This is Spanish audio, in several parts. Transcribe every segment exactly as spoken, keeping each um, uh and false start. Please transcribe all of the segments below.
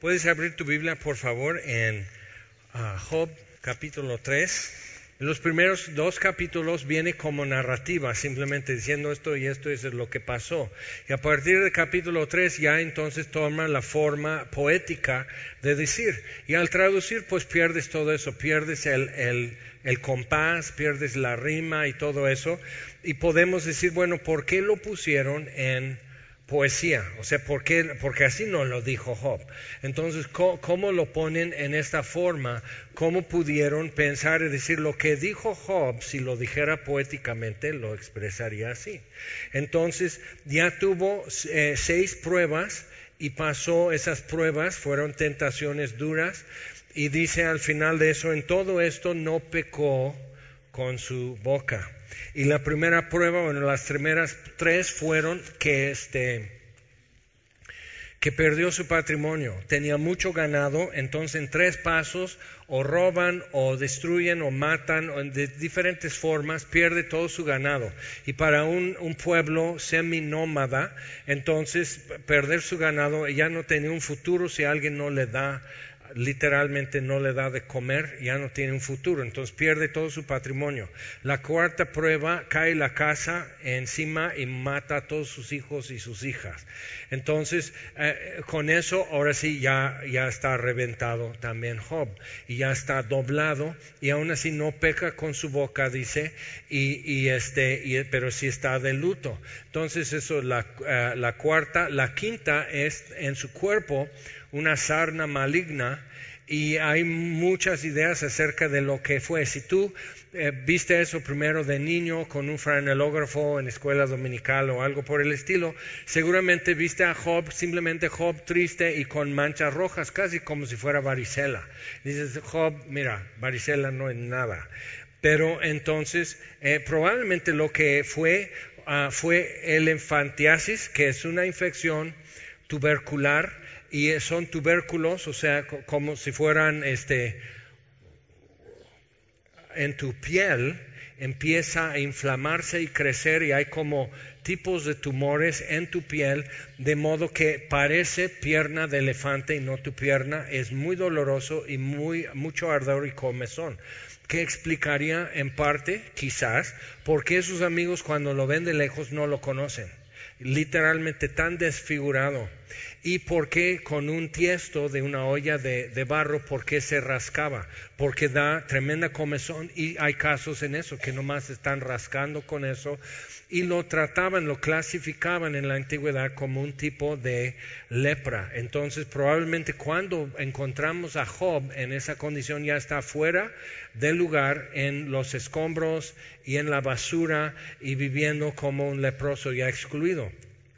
Puedes abrir tu Biblia, por favor, en uh, Job capítulo tres. En los primeros dos capítulos viene como narrativa, simplemente diciendo esto y esto es lo que pasó. Y a partir del capítulo tres ya entonces toma la forma poética de decir. Y al traducir pues pierdes todo eso, pierdes el, el, el compás, pierdes la rima y todo eso. Y podemos decir, bueno, ¿por qué lo pusieron en poesía? O sea, ¿por qué? Porque así no lo dijo Job. Entonces, ¿cómo, ¿cómo lo ponen en esta forma? ¿Cómo pudieron pensar y decir lo que dijo Job? Si lo dijera poéticamente, lo expresaría así. Entonces, ya tuvo eh, seis pruebas y pasó esas pruebas, fueron tentaciones duras. Y dice al final de eso, en todo esto no pecó con su boca. Y la primera prueba, bueno, las primeras tres fueron que este que perdió su patrimonio, tenía mucho ganado, entonces en tres pasos o roban o destruyen o matan o de diferentes formas, pierde todo su ganado. Y para un, un pueblo seminómada, entonces perder su ganado ya no tenía un futuro si alguien no le da, literalmente no le da de comer, ya no tiene un futuro, entonces pierde todo su patrimonio. La cuarta prueba, cae la casa encima y mata a todos sus hijos y sus hijas. Entonces, eh, con eso, ahora sí, ya, ya está reventado también Job, y ya está doblado, y aún así no peca con su boca, dice, y, y este, y, pero sí está de luto. Entonces, eso es la, uh, la cuarta. La quinta es en su cuerpo una sarna maligna, y hay muchas ideas acerca de lo que fue. Si tú eh, viste eso primero de niño con un franelógrafo en escuela dominical o algo por el estilo, seguramente viste a Job, simplemente Job triste y con manchas rojas, casi como si fuera varicela. Dices, Job, mira, varicela no es nada. Pero entonces, eh, probablemente lo que fue, uh, fue el elephantiasis, que es una infección tubercular, y son tubérculos, o sea, como si fueran este, en tu piel, empieza a inflamarse y crecer, y hay como tipos de tumores en tu piel, de modo que parece pierna de elefante y no tu pierna. Es muy doloroso y muy, mucho ardor y comezón, que explicaría en parte, quizás, por qué sus amigos cuando lo ven de lejos no lo conocen. Literalmente tan desfigurado. Y por qué con un tiesto de una olla de, de barro, por qué se rascaba, porque da tremenda comezón, y hay casos en eso que nomás están rascando con eso, y lo trataban, lo clasificaban en la antigüedad como un tipo de lepra. Entonces probablemente cuando encontramos a Job en esa condición, ya está fuera del lugar, en los escombros y en la basura, y viviendo como un leproso ya excluido.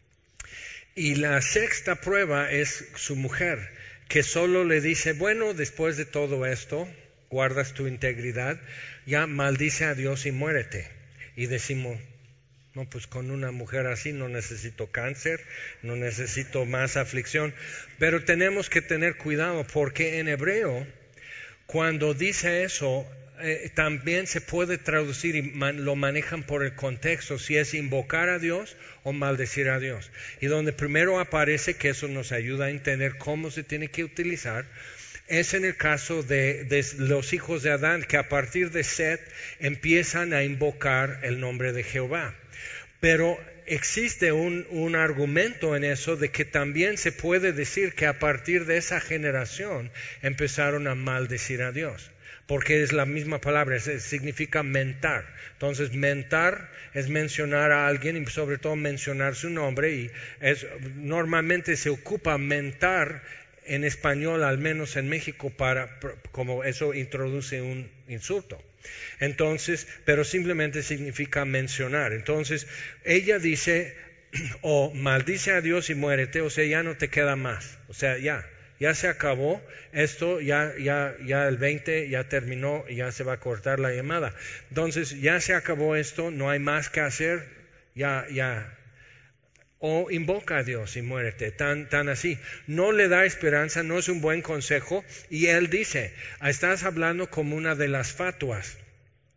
Y la sexta prueba es su mujer, que solo le dice, bueno, después de todo esto, guardas tu integridad, ya maldice a Dios y muérete. Y decimos, no, pues con una mujer así no necesito cáncer, no necesito más aflicción. Pero tenemos que tener cuidado, porque en hebreo, cuando dice eso, eh, también se puede traducir, y man, lo manejan por el contexto, si es invocar a Dios o maldecir a Dios. Y donde primero aparece, que eso nos ayuda a entender cómo se tiene que utilizar, es en el caso de, de los hijos de Adán, que a partir de Set empiezan a invocar el nombre de Jehová. Pero existe un, un argumento en eso de que también se puede decir que a partir de esa generación empezaron a maldecir a Dios, porque es la misma palabra, es, significa mentar. Entonces mentar es mencionar a alguien, y sobre todo mencionar su nombre, y es, normalmente se ocupa mentar en español, al menos en México, para, como eso introduce un insulto. Entonces, pero simplemente significa mencionar. Entonces, ella dice, o oh, maldice a Dios y muérete, o sea, ya no te queda más, o sea, ya, ya se acabó esto, ya, ya, ya el veinte ya terminó, y ya se va a cortar la llamada. Entonces, ya se acabó esto, no hay más que hacer, ya, ya. O invoca a Dios y muérete, tan, tan así. No le da esperanza, no es un buen consejo. Y él dice, estás hablando como una de las fatuas.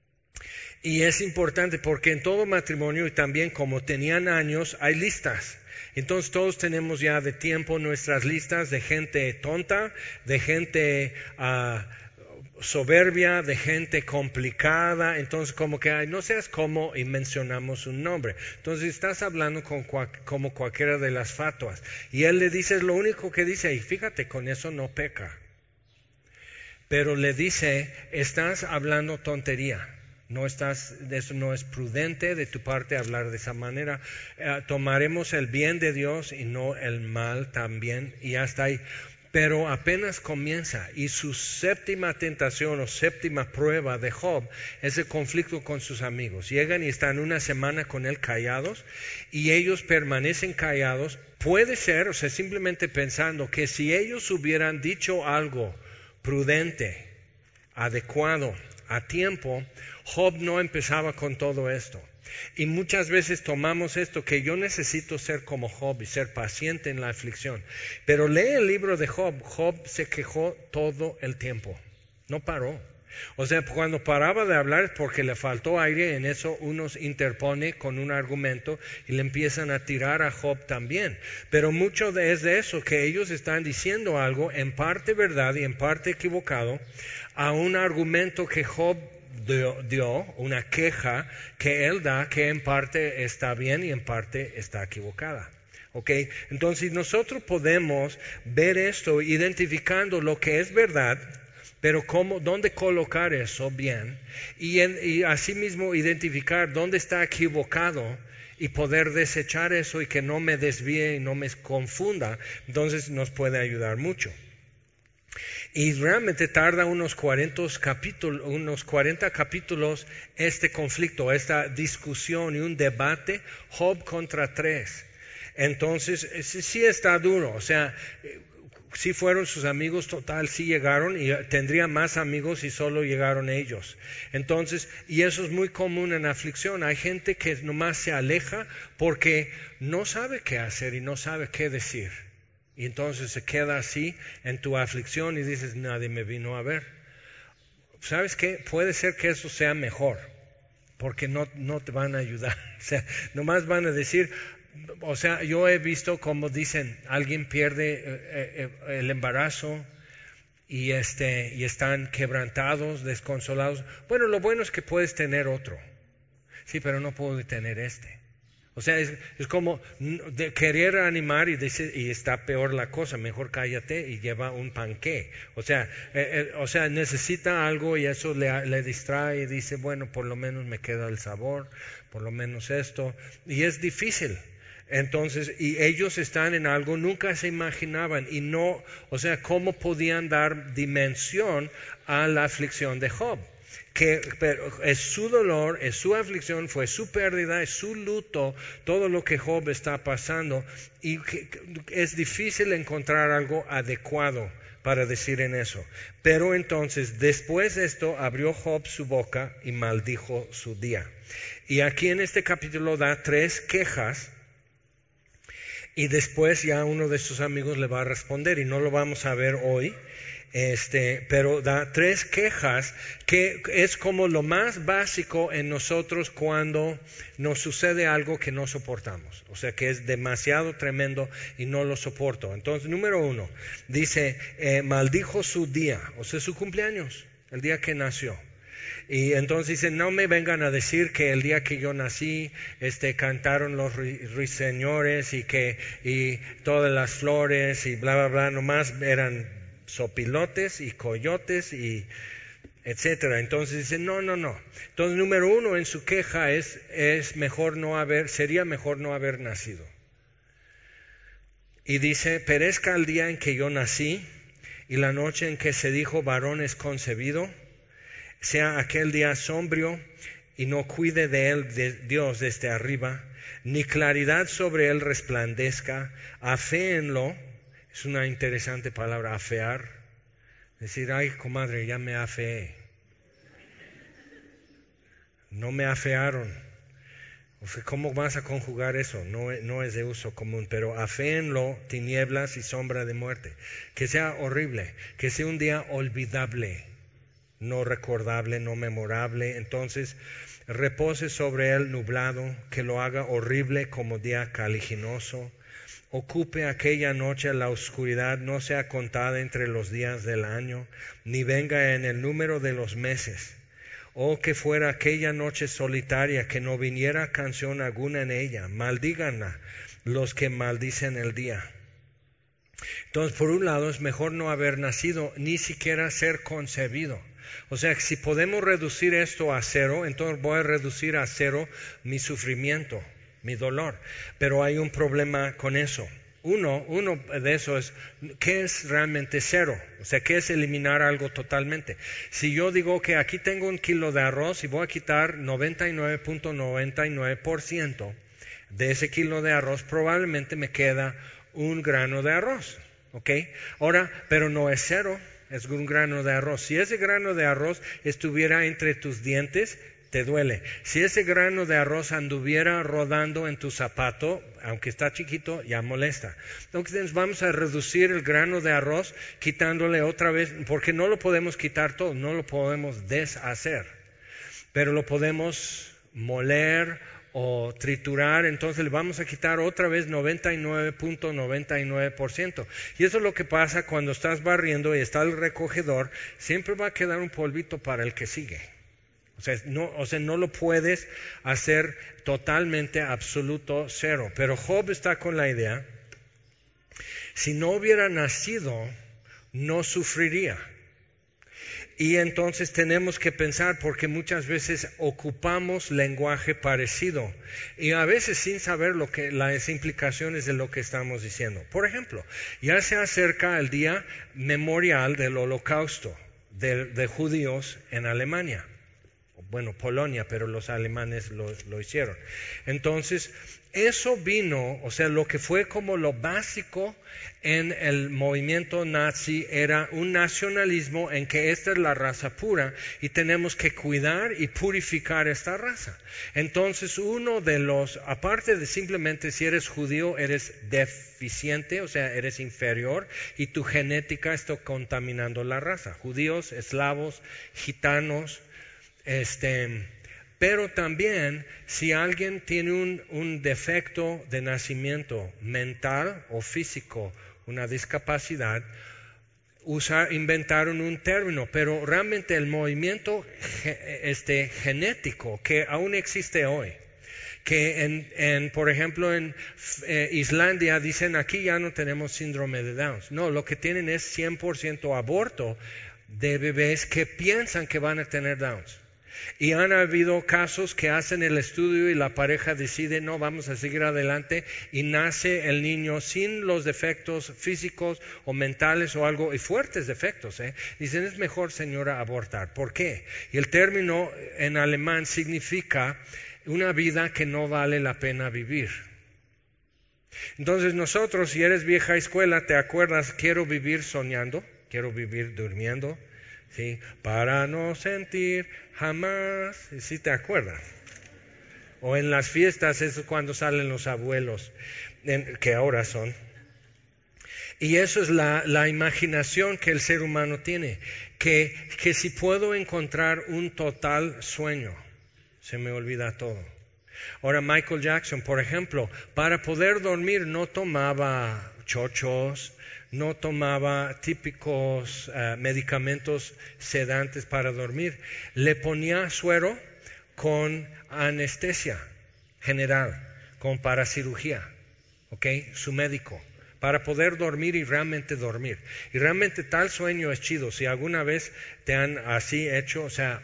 Y es importante porque en todo matrimonio, y también como tenían años, hay listas. Entonces todos tenemos ya de tiempo nuestras listas de gente tonta, de gente uh, soberbia, de gente complicada. Entonces como que ay, no seas como y mencionamos un nombre. Entonces estás hablando con cual, como cualquiera de las fatuas. Y él le dice lo único que dice, y fíjate, con eso no peca. Pero le dice, estás hablando tontería. No estás, eso no es prudente de tu parte hablar de esa manera. Eh, tomaremos el bien de Dios y no el mal también, y hasta ahí. Pero apenas comienza, y su séptima tentación o séptima prueba de Job es el conflicto con sus amigos. Llegan y están una semana con él callados, y ellos permanecen callados. Puede ser, o sea, simplemente pensando que si ellos hubieran dicho algo prudente, adecuado, a tiempo, Job no empezaba con todo esto. Y muchas veces tomamos esto, que yo necesito ser como Job y ser paciente en la aflicción. Pero lee el libro de Job. Job se quejó todo el tiempo, no paró. O sea, cuando paraba de hablar es porque le faltó aire. En eso uno interpone con un argumento y le empiezan a tirar a Job también. Pero mucho de, es de eso, que ellos están diciendo algo en parte verdad y en parte equivocado a un argumento que Job dio, dio una queja que él da, que en parte está bien y en parte está equivocada. ¿Okay? Entonces nosotros podemos ver esto identificando lo que es verdad, pero cómo, dónde colocar eso bien, y, en, y asimismo identificar dónde está equivocado y poder desechar eso y que no me desvíe y no me confunda. Entonces nos puede ayudar mucho. Y realmente tarda unos cuarenta capítulos, unos cuarenta capítulos este conflicto, esta discusión y un debate, Job contra tres. Entonces sí está duro, o sea, sí fueron sus amigos, total, sí llegaron, y tendría más amigos si solo llegaron ellos. Entonces, y eso es muy común en aflicción. Hay gente que nomás se aleja porque no sabe qué hacer y no sabe qué decir. Y entonces se queda así en tu aflicción y dices, nadie me vino a ver. ¿Sabes qué? Puede ser que eso sea mejor, porque no, no te van a ayudar. O sea, nomás van a decir, o sea, yo he visto como dicen, alguien pierde eh, eh, el embarazo y, este, y están quebrantados, desconsolados. Bueno, lo bueno es que puedes tener otro. Sí, pero no puedo tener este. O sea, es, es como de querer animar y, dice, y está peor la cosa, mejor cállate y lleva un panqué. O sea, eh, eh, o sea necesita algo y eso le, le distrae y dice, bueno, por lo menos me queda el sabor, por lo menos esto. Y es difícil. Entonces, y ellos están en algo, nunca se imaginaban y no, o sea, ¿cómo podían dar dimensión a la aflicción de Job? Que pero es su dolor, es su aflicción, fue su pérdida, es su luto, todo lo que Job está pasando, y que, que es difícil encontrar algo adecuado para decir en eso. Pero entonces, después de esto, abrió Job su boca y maldijo su día. Y aquí en este capítulo da tres quejas, y después ya uno de sus amigos le va a responder, y no lo vamos a ver hoy. Este, pero da tres quejas que es como lo más básico en nosotros cuando nos sucede algo que no soportamos, o sea que es demasiado tremendo y no lo soporto. Entonces, número uno, dice, eh, maldijo su día, o sea su cumpleaños, el día que nació. Y entonces dice, no me vengan a decir que el día que yo nací, este, cantaron los ruiseñores y que y todas las flores y bla bla bla, nomás eran sopilotes y coyotes y etcétera. Entonces dice, no, no, no. Entonces, número uno en su queja es, es mejor no haber, sería mejor no haber nacido. Y dice, perezca el día en que yo nací y la noche en que se dijo varón es concebido, sea aquel día sombrío y no cuide de él de Dios desde arriba, ni claridad sobre él resplandezca, aféenlo. Es una interesante palabra, afear. Decir, ay, comadre, ya me afeé. No me afearon. O sea, ¿cómo vas a conjugar eso? No, no es de uso común, pero aféenlo, tinieblas y sombra de muerte. Que sea horrible, que sea un día olvidable, no recordable, no memorable. Entonces, repose sobre él nublado, que lo haga horrible como día caliginoso. ocupe aquella noche la oscuridad, no sea contada entre los días del año, ni venga en el número de los meses. O que fuera aquella noche solitaria, que no viniera canción alguna en ella. Maldíganla los que maldicen el día. Entonces, por un lado, es mejor no haber nacido, ni siquiera ser concebido. O sea, si podemos reducir esto a cero, entonces voy a reducir a cero mi sufrimiento, mi dolor. Pero hay un problema con eso. Uno, uno de eso es, ¿qué es realmente cero? O sea, ¿qué es eliminar algo totalmente? Si yo digo que aquí tengo un kilo de arroz y voy a quitar noventa y nueve punto noventa y nueve por ciento de ese kilo de arroz, probablemente me queda un grano de arroz, ¿ok? Ahora, pero no es cero, es un grano de arroz. Si ese grano de arroz estuviera entre tus dientes, te duele. Si ese grano de arroz anduviera rodando en tu zapato, aunque está chiquito, ya molesta. Entonces vamos a reducir el grano de arroz quitándole otra vez, porque no lo podemos quitar todo, no lo podemos deshacer, pero lo podemos moler o triturar, entonces le vamos a quitar otra vez noventa y nueve punto noventa y nueve por ciento. Y eso es lo que pasa cuando estás barriendo y está el recogedor, siempre va a quedar un polvito para el que sigue. O sea, no, o sea, no lo puedes hacer totalmente absoluto cero. Pero Job está con la idea, si no hubiera nacido, no sufriría. Y entonces tenemos que pensar, porque muchas veces ocupamos lenguaje parecido y a veces sin saber lo que, las implicaciones de lo que estamos diciendo. Por ejemplo, ya se acerca el día memorial del Holocausto de, de judíos en Alemania. Bueno, Polonia, pero los alemanes lo, lo hicieron. Entonces, eso vino, o sea, lo que fue como lo básico en el movimiento nazi era un nacionalismo en que esta es la raza pura y tenemos que cuidar y purificar esta raza. Entonces, uno de los, aparte de simplemente si eres judío, eres deficiente, o sea, eres inferior y tu genética está contaminando la raza. Judíos, eslavos, gitanos, Este, pero también si alguien tiene un, un defecto de nacimiento mental o físico, una discapacidad, usar, inventaron un término, pero realmente el movimiento este, genético que aún existe hoy, que en, en por ejemplo en eh, Islandia dicen aquí ya no tenemos síndrome de Down. No, lo que tienen es cien por ciento aborto de bebés que piensan que van a tener Downs. Y han habido casos que hacen el estudio y la pareja decide no, vamos a seguir adelante y nace el niño sin los defectos físicos o mentales o algo, y fuertes defectos. ¿eh? Dicen es mejor, señora, abortar. ¿Por qué? Y el término en alemán significa una vida que no vale la pena vivir. Entonces nosotros, si eres vieja escuela, ¿te acuerdas? Quiero vivir soñando, quiero vivir durmiendo. ¿Sí? Para no sentir jamás, ¿sí te acuerdas? O en las fiestas, eso es cuando salen los abuelos, en, que ahora son. Y eso es la, la imaginación que el ser humano tiene, que, que si puedo encontrar un total sueño, se me olvida todo. Ahora Michael Jackson, por ejemplo, para poder dormir no tomaba chochos, no tomaba típicos uh, medicamentos sedantes para dormir. Le ponía suero con anestesia general, con paracirugía, ¿ok? Su médico, para poder dormir y realmente dormir. Y realmente tal sueño es chido. Si alguna vez te han así hecho, o sea,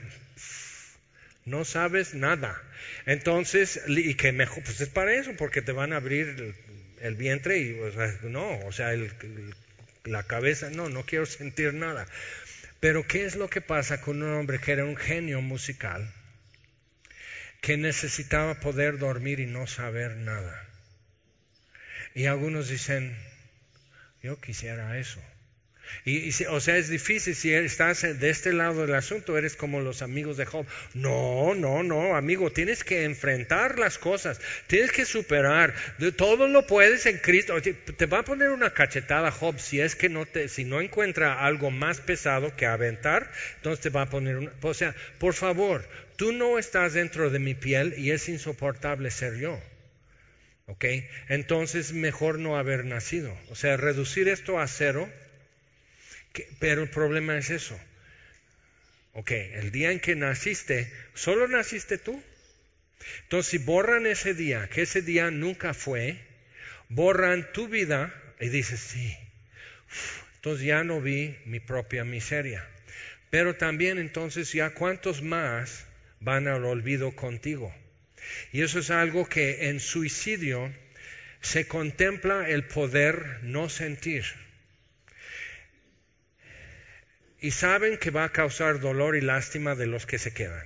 no sabes nada. Entonces, y que mejor, pues es para eso, porque te van a abrir el, el vientre y, o sea, no, o sea, el, la cabeza, no, no quiero sentir nada. Pero ¿qué es lo que pasa con un hombre que era un genio musical, que necesitaba poder dormir y no saber nada? Y algunos dicen, yo quisiera eso. Y, y, o sea, es difícil si estás de este lado del asunto, eres como los amigos de Job. No, no, no, amigo, tienes que enfrentar las cosas, tienes que superar. De, todo lo puedes en Cristo. Te va a poner una cachetada Job si es que no te, si no encuentra algo más pesado que aventar, entonces te va a poner una. O sea, por favor, tú no estás dentro de mi piel y es insoportable ser yo. ¿ok? Entonces mejor no haber nacido. O sea, reducir esto a cero, que, pero el problema es eso. Ok, el día en que naciste, ¿solo naciste tú? Entonces si borran ese día, que ese día nunca fue, borran tu vida y dices, sí, entonces ya no vi mi propia miseria. Pero también entonces ya cuántos más van al olvido contigo. Y eso es algo que en suicidio se contempla el poder no sentir. Y saben que va a causar dolor y lástima de los que se quedan.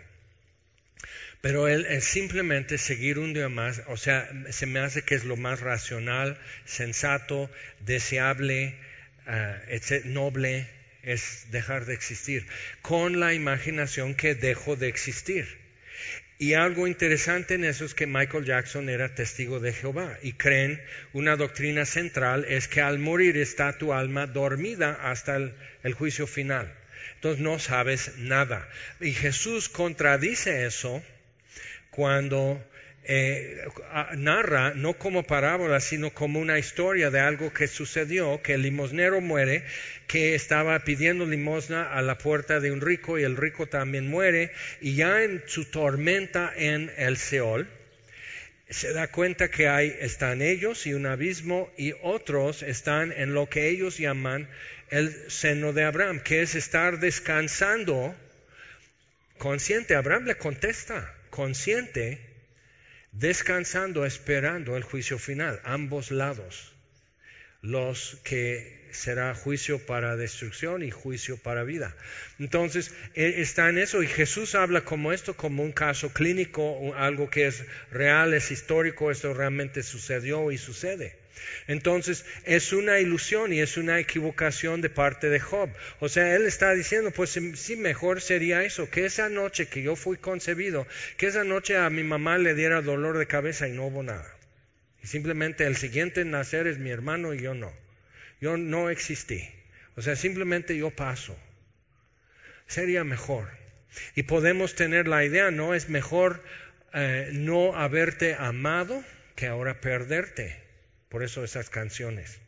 Pero él es simplemente seguir un día más, o sea, se me hace que es lo más racional, sensato, deseable, uh, noble, es dejar de existir, con la imaginación que dejo de existir. Y algo interesante en eso es que Michael Jackson era testigo de Jehová y creen, una doctrina central es que al morir está tu alma dormida hasta el, el juicio final. Entonces no sabes nada. Y Jesús contradice eso cuando eh, narra, no como parábola, sino como una historia de algo que sucedió, que el limosnero muere, que estaba pidiendo limosna a la puerta de un rico y el rico también muere, y ya en su tormenta en el Seol, se da cuenta que hay, están ellos y un abismo, y otros están en lo que ellos llaman el seno de Abraham, que es estar descansando consciente. Abraham le contesta, consciente, descansando, esperando el juicio final, ambos lados, los que será juicio para destrucción y juicio para vida. Entonces, está en eso, y Jesús habla como esto, como un caso clínico, algo que es real, es histórico, esto realmente sucedió y sucede. Entonces, es una ilusión y es una equivocación de parte de Job. O sea, él está diciendo, pues sí, mejor sería eso, que esa noche que yo fui concebido, que esa noche a mi mamá le diera dolor de cabeza y no hubo nada. Y simplemente el siguiente en nacer es mi hermano y yo no. Yo no existí. O sea, simplemente yo paso. Sería mejor. Y podemos tener la idea, ¿no? Es mejor eh, no haberte amado que ahora perderte. Por eso esas canciones.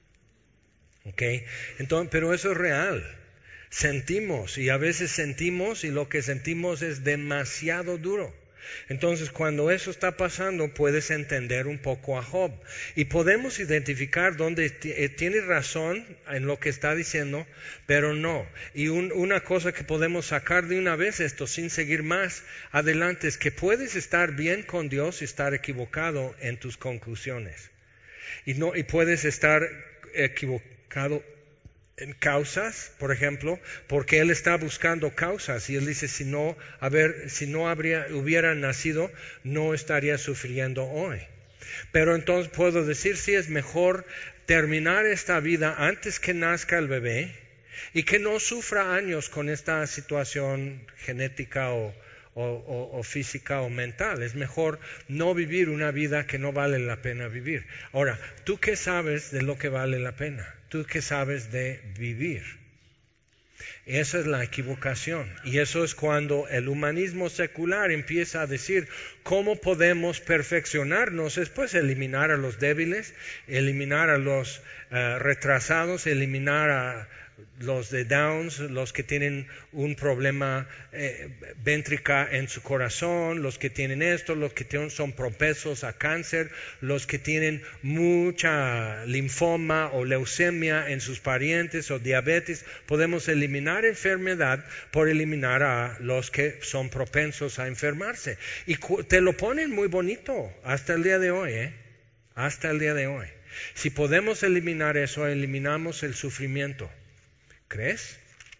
¿Ok? Entonces, pero eso es real. Sentimos y a veces sentimos y lo que sentimos es demasiado duro. Entonces, cuando eso está pasando, puedes entender un poco a Job. Y podemos identificar dónde t- tiene razón en lo que está diciendo, pero no. Y un, una cosa que podemos sacar de una vez esto, sin seguir más adelante, es que puedes estar bien con Dios y estar equivocado en tus conclusiones. Y, no, y puedes estar equivocado en causas, por ejemplo, porque él está buscando causas y él dice, si no, a ver, si no habría, hubiera nacido, no estaría sufriendo hoy. Pero entonces puedo decir, sí, es mejor terminar esta vida antes que nazca el bebé y que no sufra años con esta situación genética o, o, o, o física o mental. Es mejor no vivir una vida que no vale la pena vivir. Ahora, ¿tú qué sabes de lo que vale la pena? ¿Tú qué sabes de vivir? Esa es la equivocación. Y eso es cuando el humanismo secular empieza a decir cómo podemos perfeccionarnos, después eliminar a los débiles, eliminar a los uh, retrasados, eliminar a los de Downs, los que tienen un problema eh, véntrica en su corazón, los que tienen esto, los que tienen, son propensos a cáncer, los que tienen mucha linfoma o leucemia en sus parientes o diabetes. Podemos eliminar enfermedad por eliminar a los que son propensos a enfermarse. Y cu- te lo ponen muy bonito hasta el día de hoy, ¿eh? Hasta el día de hoy. Si podemos eliminar eso, eliminamos el sufrimiento. ¿Crees?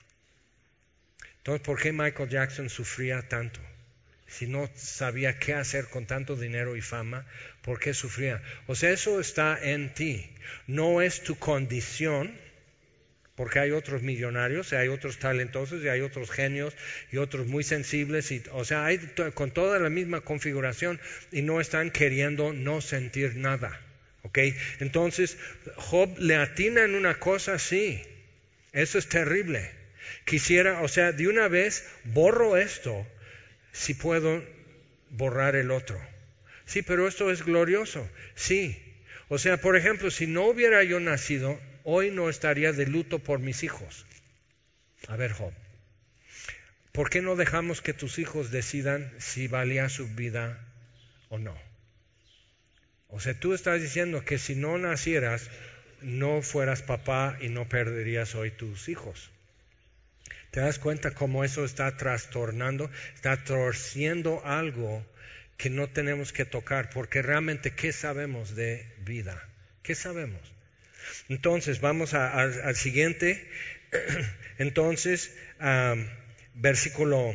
Entonces, ¿por qué Michael Jackson sufría tanto? Si no sabía qué hacer con tanto dinero y fama, ¿por qué sufría? O sea, eso está en ti. No es tu condición, porque hay otros millonarios, y hay otros talentosos, y hay otros genios, y otros muy sensibles, y, o sea, hay to- con toda la misma configuración, y no están queriendo no sentir nada. ¿Ok? Entonces, Job le atina en una cosa así. Eso es terrible. Quisiera, o sea, de una vez borro esto si puedo borrar el otro. Sí, pero esto es glorioso. Sí. O sea, por ejemplo, si no hubiera yo nacido, hoy no estaría de luto por mis hijos. A ver, Job, ¿por qué no dejamos que tus hijos decidan si valía su vida o no? O sea, tú estás diciendo que si no nacieras, no fueras papá y no perderías hoy tus hijos. ¿Te das cuenta cómo eso está trastornando, está torciendo algo que no tenemos que tocar? Porque realmente, ¿qué sabemos de vida? ¿Qué sabemos? Entonces, vamos a, a, al siguiente. Entonces, um, versículo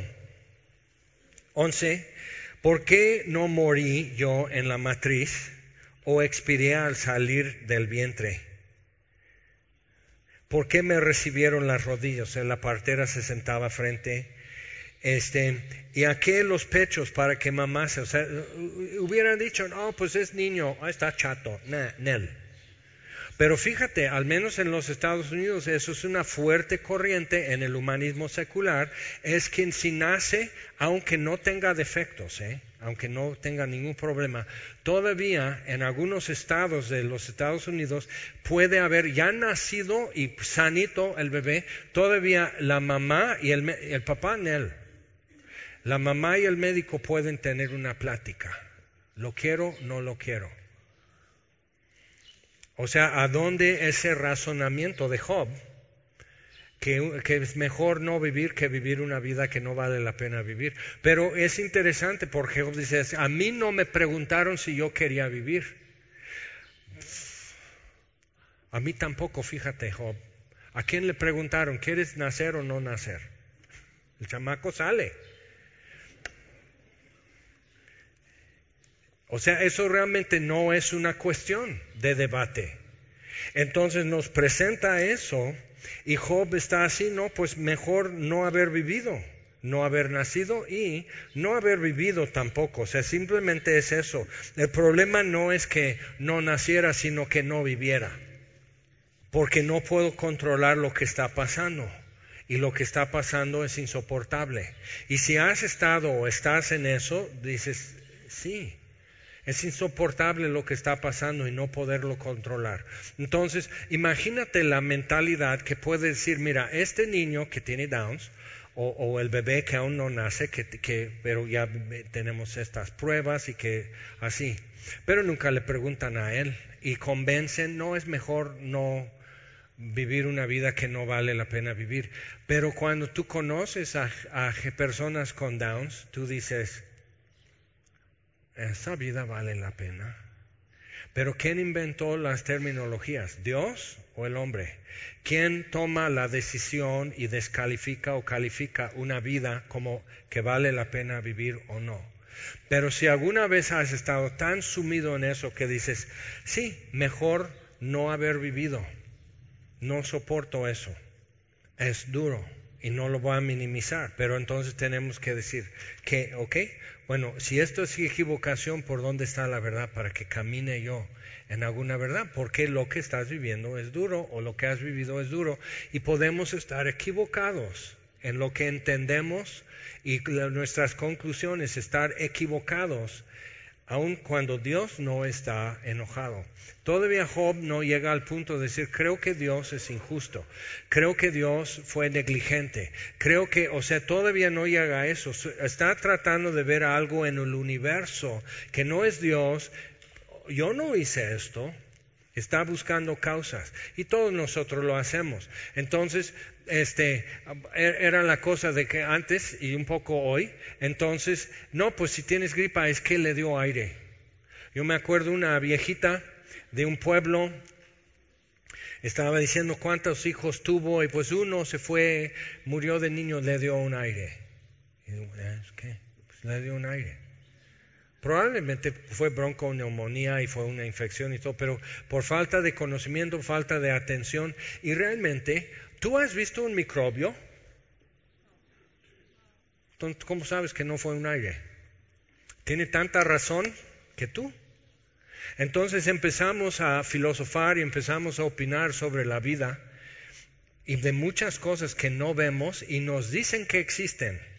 once. ¿Por qué no morí yo en la matriz o expiré al salir del vientre? ¿Por qué me recibieron las rodillas? O sea, la partera se sentaba frente, este, y a qué los pechos para que mamase. O sea, hubieran dicho, no, pues es niño, ah, está chato, nah, nel. Pero fíjate, al menos en los Estados Unidos, eso es una fuerte corriente en el humanismo secular, es quien si nace, aunque no tenga defectos, ¿eh? aunque no tenga ningún problema, todavía en algunos estados de los Estados Unidos puede haber ya nacido y sanito el bebé, todavía la mamá y el, el papá en él. La mamá y el médico pueden tener una plática. ¿Lo quiero? No lo quiero. O sea, ¿a dónde ese razonamiento de Job? Que, que es mejor no vivir que vivir una vida que no vale la pena vivir. Pero es interesante porque Job dice, a mí no me preguntaron si yo quería vivir. A mí tampoco, fíjate, Job. ¿A quién le preguntaron, quieres nacer o no nacer? El chamaco sale. O sea, eso realmente no es una cuestión de debate. Entonces nos presenta eso y Job está así, no, pues mejor no haber vivido, no haber nacido y no haber vivido tampoco. O sea, simplemente es eso. El problema no es que no naciera, sino que no viviera. Porque no puedo controlar lo que está pasando. Y lo que está pasando es insoportable. Y si has estado o estás en eso, dices, sí. Es insoportable lo que está pasando y no poderlo controlar. Entonces, imagínate la mentalidad que puede decir, mira, este niño que tiene Downs, o, o el bebé que aún no nace, que, que, pero ya tenemos estas pruebas y que así. Pero nunca le preguntan a él y convencen, no, es mejor no vivir una vida que no vale la pena vivir. Pero cuando tú conoces a, a personas con Downs, tú dices, esa vida vale la pena. Pero ¿quién inventó las terminologías? ¿Dios o el hombre? ¿Quién toma la decisión y descalifica o califica una vida como que vale la pena vivir o no? Pero si alguna vez has estado tan sumido en eso que dices, sí, mejor no haber vivido, no soporto eso, es duro. Y no lo voy a minimizar, pero entonces tenemos que decir que, ok, bueno, si esto es equivocación, ¿por dónde está la verdad para que camine yo en alguna verdad? Porque lo que estás viviendo es duro o lo que has vivido es duro y podemos estar equivocados en lo que entendemos y nuestras conclusiones, estar equivocados, aun cuando Dios no está enojado. Todavía Job no llega al punto de decir, creo que Dios es injusto, creo que Dios fue negligente, creo que, o sea, todavía no llega a eso. Está tratando de ver algo en el universo que no es Dios. Yo no hice esto. Está buscando causas y todos nosotros lo hacemos. Entonces, este, era la cosa de que antes y un poco hoy, entonces, no, pues si tienes gripa es que le dio aire. Yo me acuerdo una viejita de un pueblo, estaba diciendo cuántos hijos tuvo y pues uno se fue, murió de niño, le dio un aire. Y digo, ¿qué? Pues le dio un aire. Probablemente fue bronconeumonía y fue una infección y todo, pero por falta de conocimiento, falta de atención. Y realmente, ¿tú has visto un microbio? Entonces, ¿cómo sabes que no fue un aire? Tiene tanta razón que tú. Entonces empezamos a filosofar y empezamos a opinar sobre la vida y de muchas cosas que no vemos y nos dicen que existen.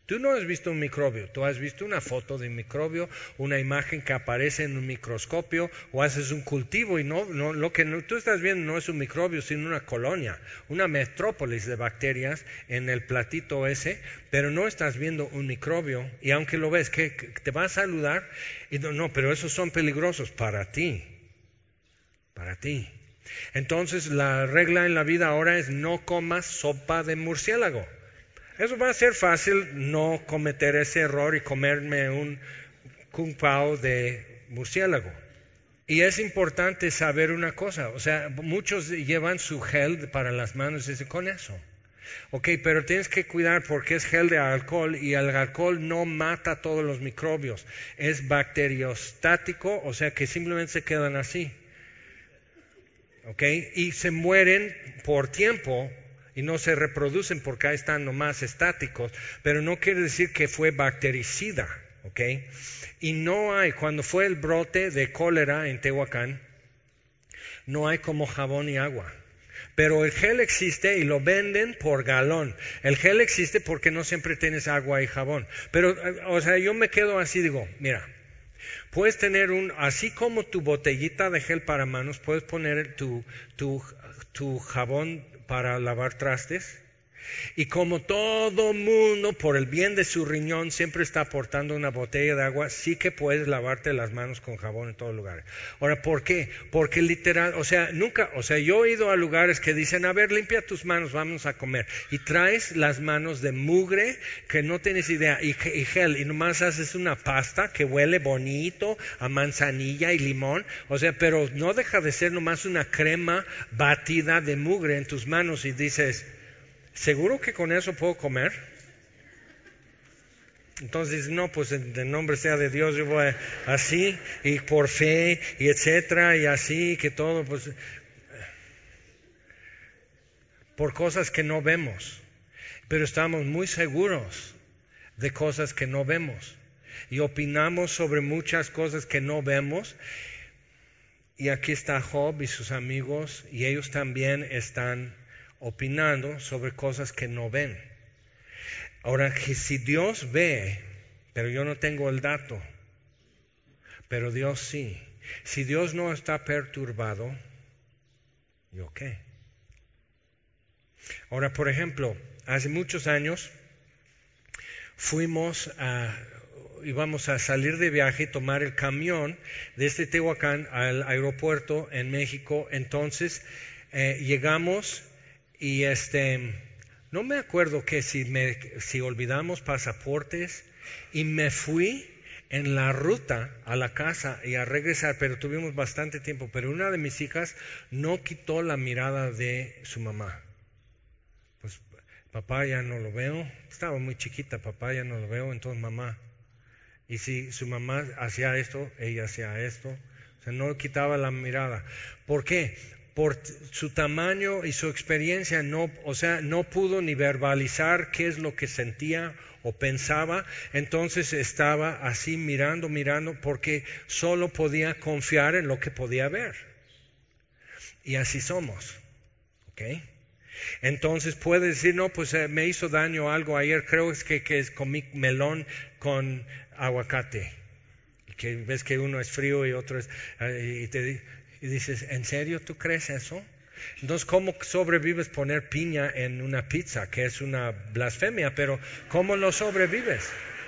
Tú no has visto un microbio, tú has visto una foto de un microbio, una imagen que aparece en un microscopio, o haces un cultivo y no, no lo que no, tú estás viendo no es un microbio, sino una colonia, una metrópolis de bacterias en el platito ese, pero no estás viendo un microbio, y aunque lo ves, que te va a saludar, y no, no, pero esos son peligrosos para ti, para ti. Entonces la regla en la vida ahora es no comas sopa de murciélago. Eso va a ser fácil no cometer ese error y comerme un kung pao de murciélago. Y es importante saber una cosa, o sea, muchos llevan su gel para las manos y dicen con eso. Ok, pero tienes que cuidar porque es gel de alcohol y el alcohol no mata todos los microbios. Es bacteriostático, o sea que simplemente se quedan así. Ok, y se mueren por tiempo. Y no se reproducen porque ahí están nomás estáticos, pero no quiere decir que fue bactericida, ¿ok? Y no hay, cuando fue el brote de cólera en Tehuacán, no hay como jabón y agua. Pero el gel existe y lo venden por galón. El gel existe porque no siempre tienes agua y jabón. Pero, o sea, yo me quedo así, digo, mira, puedes tener un, así como tu botellita de gel para manos, puedes poner tu, tu, tu jabón para lavar trastes. Y como todo mundo, por el bien de su riñón, siempre está aportando una botella de agua, sí que puedes lavarte las manos con jabón en todos lugares. Ahora, ¿por qué? Porque literal, o sea, nunca, o sea, yo he ido a lugares que dicen, a ver, limpia tus manos, vamos a comer. Y traes las manos de mugre que no tienes idea, y, y gel, y nomás haces una pasta que huele bonito a manzanilla y limón, o sea, pero no deja de ser nomás una crema batida de mugre en tus manos y dices, ¿seguro que con eso puedo comer? Entonces, no, pues en el nombre sea de Dios, yo voy así, y por fe, y etcétera, y así, que todo, pues, por cosas que no vemos. Pero estamos muy seguros de cosas que no vemos. Y opinamos sobre muchas cosas que no vemos. Y aquí está Job y sus amigos, y ellos también están opinando sobre cosas que no ven. Ahora, que si Dios ve, pero yo no tengo el dato, pero Dios sí. Si Dios no está perturbado, ¿yo qué? Ahora, por ejemplo, hace muchos años fuimos a, íbamos a salir de viaje y tomar el camión desde Tehuacán al aeropuerto en México. Entonces eh, llegamos y este, no me acuerdo que si, me, si olvidamos pasaportes y me fui en la ruta a la casa y a regresar, pero tuvimos bastante tiempo, pero una de mis hijas no quitó la mirada de su mamá. Pues papá ya no lo veo, estaba muy chiquita, papá ya no lo veo, entonces mamá. Y si su mamá hacía esto, ella hacía esto, o sea, no quitaba la mirada. ¿Por qué? Por su tamaño y su experiencia, no, o sea, no pudo ni verbalizar qué es lo que sentía o pensaba, entonces estaba así mirando, mirando, porque solo podía confiar en lo que podía ver. Y así somos, ¿ok? Entonces puede decir, no, pues eh, me hizo daño algo ayer, creo es que, que comí melón con aguacate, y que ves que uno es frío y otro es, eh, y te y dices, ¿en serio tú crees eso? Entonces, ¿cómo sobrevives poner piña en una pizza? Que es una blasfemia, pero ¿cómo lo sobrevives?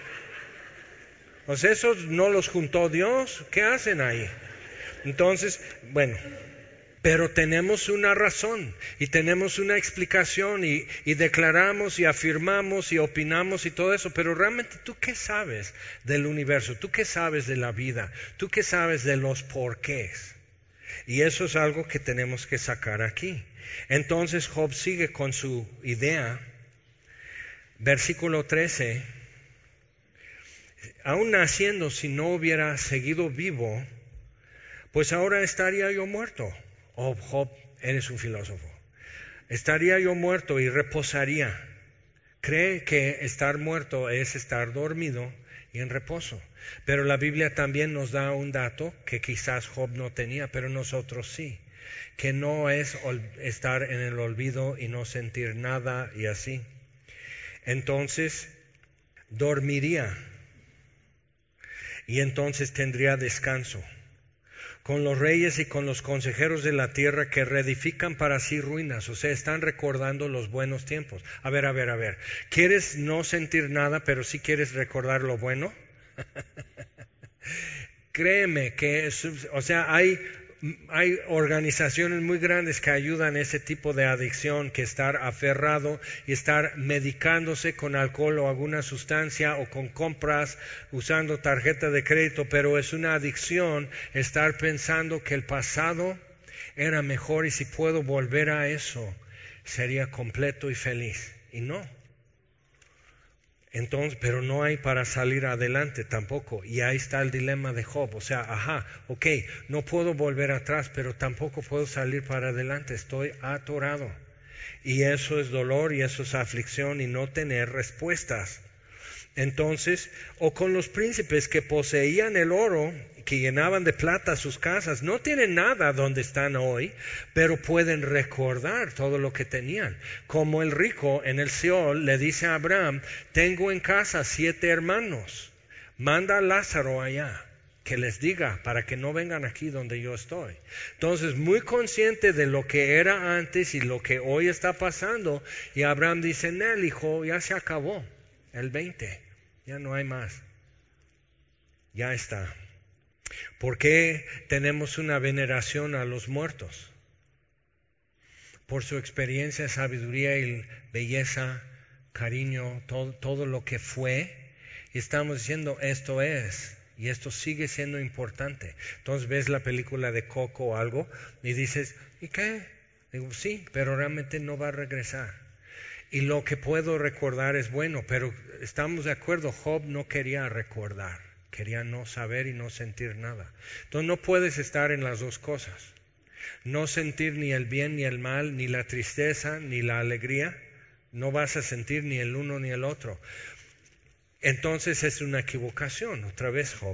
Pues esos no los juntó Dios, ¿qué hacen ahí? Entonces, bueno, pero tenemos una razón y tenemos una explicación y, y declaramos y afirmamos y opinamos y todo eso, pero realmente ¿tú qué sabes del universo? ¿Tú qué sabes de la vida? ¿Tú qué sabes de los porqués? Y eso es algo que tenemos que sacar aquí. Entonces Job sigue con su idea. Versículo trece. Aún naciendo, si no hubiera seguido vivo, pues ahora estaría yo muerto. Oh, Job, eres un filósofo. Estaría yo muerto y reposaría. Cree que estar muerto es estar dormido y en reposo. Pero la Biblia también nos da un dato que quizás Job no tenía, pero nosotros sí, que no es estar en el olvido y no sentir nada y así. Entonces, dormiría y entonces tendría descanso. Con los reyes y con los consejeros de la tierra que reedifican para sí ruinas, o sea, están recordando los buenos tiempos. A ver, a ver, a ver, ¿quieres no sentir nada, pero sí quieres recordar lo bueno? Créeme que, es, o sea, hay, hay organizaciones muy grandes que ayudan a ese tipo de adicción, que estar aferrado y estar medicándose con alcohol o alguna sustancia o con compras usando tarjeta de crédito, pero es una adicción estar pensando que el pasado era mejor y si puedo volver a eso sería completo y feliz. Y no. Entonces, pero no hay para salir adelante tampoco. Y ahí está el dilema de Job. O sea, ajá, ok, no puedo volver atrás, pero tampoco puedo salir para adelante. Estoy atorado. Y eso es dolor y eso es aflicción y no tener respuestas. Entonces, o con los príncipes que poseían el oro, que llenaban de plata sus casas, no tienen nada donde están hoy, pero pueden recordar todo lo que tenían. Como el rico en el Seol le dice a Abraham, tengo en casa siete hermanos, manda a Lázaro allá, que les diga para que no vengan aquí donde yo estoy. Entonces, muy consciente de lo que era antes y lo que hoy está pasando, y Abraham dice, no, hijo, ya se acabó. El veinte, ya no hay más. Ya está. ¿Por qué tenemos una veneración a los muertos? Por su experiencia, sabiduría y belleza, cariño, todo, todo lo que fue. Y estamos diciendo, esto es, y esto sigue siendo importante. Entonces ves la película de Coco o algo y dices, ¿y qué? Digo, sí, pero realmente no va a regresar. Y lo que puedo recordar es bueno, pero estamos de acuerdo, Job no quería recordar, quería no saber y no sentir nada. Entonces no puedes estar en las dos cosas, no sentir ni el bien ni el mal, ni la tristeza ni la alegría, no vas a sentir ni el uno ni el otro. Entonces es una equivocación, otra vez Job,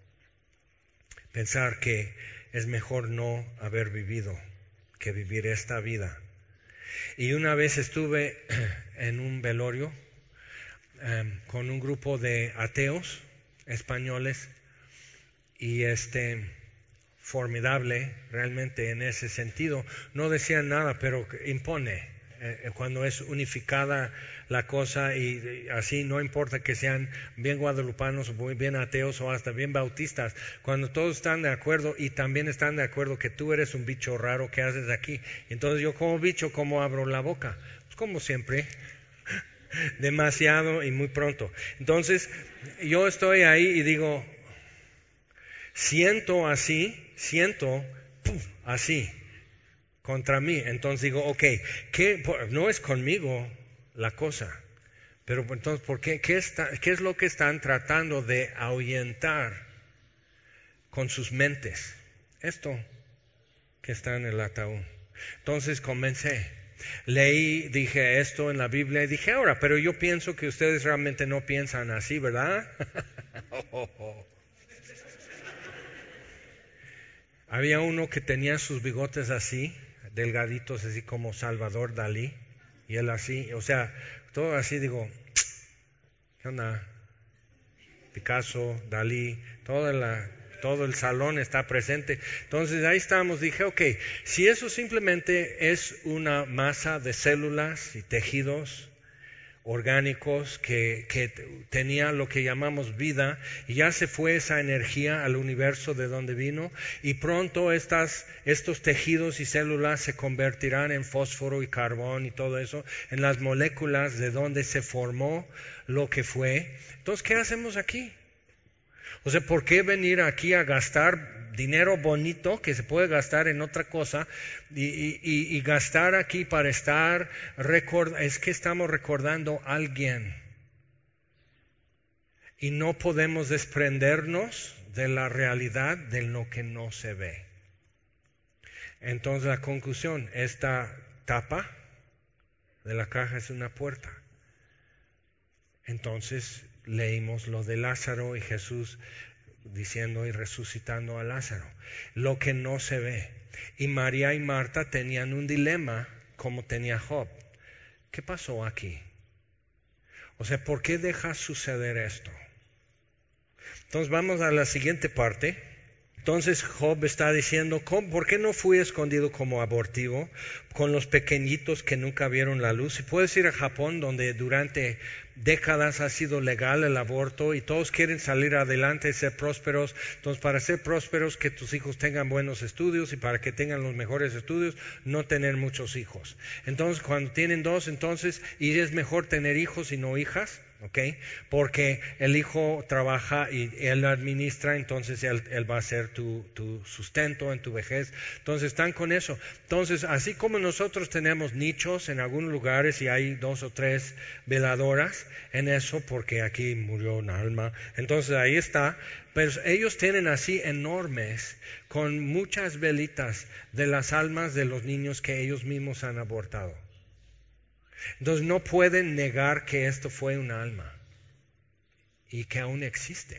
pensar que es mejor no haber vivido que vivir esta vida. Y una vez estuve en un velorio um, con un grupo de ateos españoles y este formidable realmente en ese sentido. No decían nada, pero impone eh, cuando es unificada la cosa y, y así no importa que sean bien guadalupanos o bien ateos o hasta bien bautistas, cuando todos están de acuerdo y también están de acuerdo que tú eres un bicho raro, ¿qué haces aquí? Entonces yo como bicho, ¿cómo abro la boca? Pues como siempre, demasiado y muy pronto. Entonces yo estoy ahí y digo, siento así, siento ¡puf! Así contra mí. Entonces digo, ok, ¿qué? No es conmigo la cosa, pero entonces, ¿por qué? ¿Qué, está, ¿Qué es lo que están tratando de ahuyentar con sus mentes? Esto que está en el ataúd. Entonces comencé, leí, dije esto en la Biblia y dije, ahora, pero yo pienso que ustedes realmente no piensan así, ¿verdad? oh, oh, oh. Había uno que tenía sus bigotes así, delgaditos, así como Salvador Dalí, y él así, o sea, todo así, digo, ¿qué onda? Picasso, Dalí, toda la, todo el salón está presente. Entonces ahí estamos, dije, ok, si eso simplemente es una masa de células y tejidos orgánicos que, que tenía lo que llamamos vida y ya se fue esa energía al universo de donde vino y pronto estas, estos tejidos y células se convertirán en fósforo y carbón y todo eso, en las moléculas de donde se formó lo que fue. Entonces, ¿qué hacemos aquí? O sea, ¿por qué venir aquí a gastar dinero bonito que se puede gastar en otra cosa y, y, y gastar aquí para estar, record, es que estamos recordando a alguien y no podemos desprendernos de la realidad de lo que no se ve. Entonces la conclusión, esta tapa de la caja es una puerta. Entonces leímos lo de Lázaro y Jesús diciendo y resucitando a Lázaro, lo que no se ve. Y María y Marta tenían un dilema como tenía Job. ¿Qué pasó aquí? O sea, ¿por qué dejas suceder esto? Entonces vamos a la siguiente parte. Entonces Job está diciendo, ¿por qué no fui escondido como abortivo con los pequeñitos que nunca vieron la luz? Si puedes ir a Japón, donde durante décadas ha sido legal el aborto y todos quieren salir adelante y ser prósperos. Entonces, para ser prósperos, que tus hijos tengan buenos estudios, y para que tengan los mejores estudios, no tener muchos hijos. Entonces, cuando tienen dos, entonces, y es mejor tener hijos y no hijas. ¿Okay? Porque el hijo trabaja y él administra, entonces él, él va a ser tu, tu sustento en tu vejez. Entonces están con eso. Entonces, así como nosotros tenemos nichos en algunos lugares y hay dos o tres veladoras en eso, porque aquí murió un alma, entonces ahí está. Pero ellos tienen así enormes, con muchas velitas de las almas de los niños que ellos mismos han abortado. Entonces no pueden negar que esto fue un alma y que aún existe.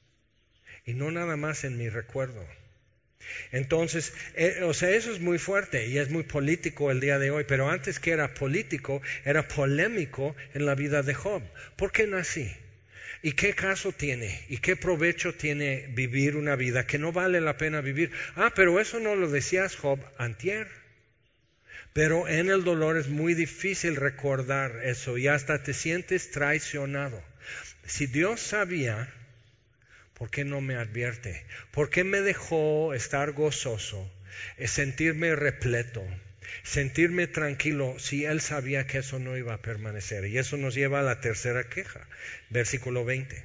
Y no nada más en mi recuerdo. Entonces, eh, o sea, eso es muy fuerte y es muy político el día de hoy. Pero antes que era político, era polémico en la vida de Job. ¿Por qué nací? ¿Y qué caso tiene? ¿Y qué provecho tiene vivir una vida que no vale la pena vivir? Ah, pero eso no lo decías, Job, antier. Pero en el dolor es muy difícil recordar eso y hasta te sientes traicionado. Si Dios sabía, ¿por qué no me advierte? ¿Por qué me dejó estar gozoso, sentirme repleto, sentirme tranquilo si Él sabía que eso no iba a permanecer? Y eso nos lleva a la tercera queja, versículo veinte.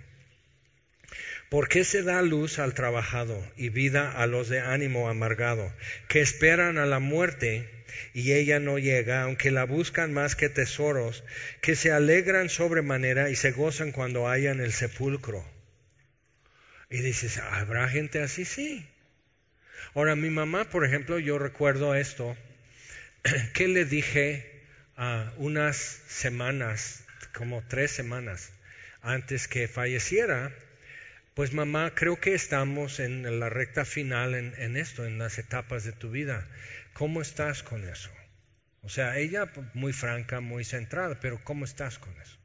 ¿Por qué se da luz al trabajado y vida a los de ánimo amargado, que esperan a la muerte y ella no llega, aunque la buscan más que tesoros, que se alegran sobremanera y se gozan cuando hallan el sepulcro? Y dices, ¿habrá gente así? Sí. Ahora, mi mamá, por ejemplo, yo recuerdo esto, que le dije a uh, unas semanas, como tres semanas antes que falleciera. Pues mamá, creo que estamos en la recta final en, en esto, en las etapas de tu vida. ¿Cómo estás con eso? O sea, ella muy franca, muy centrada, pero ¿cómo estás con eso?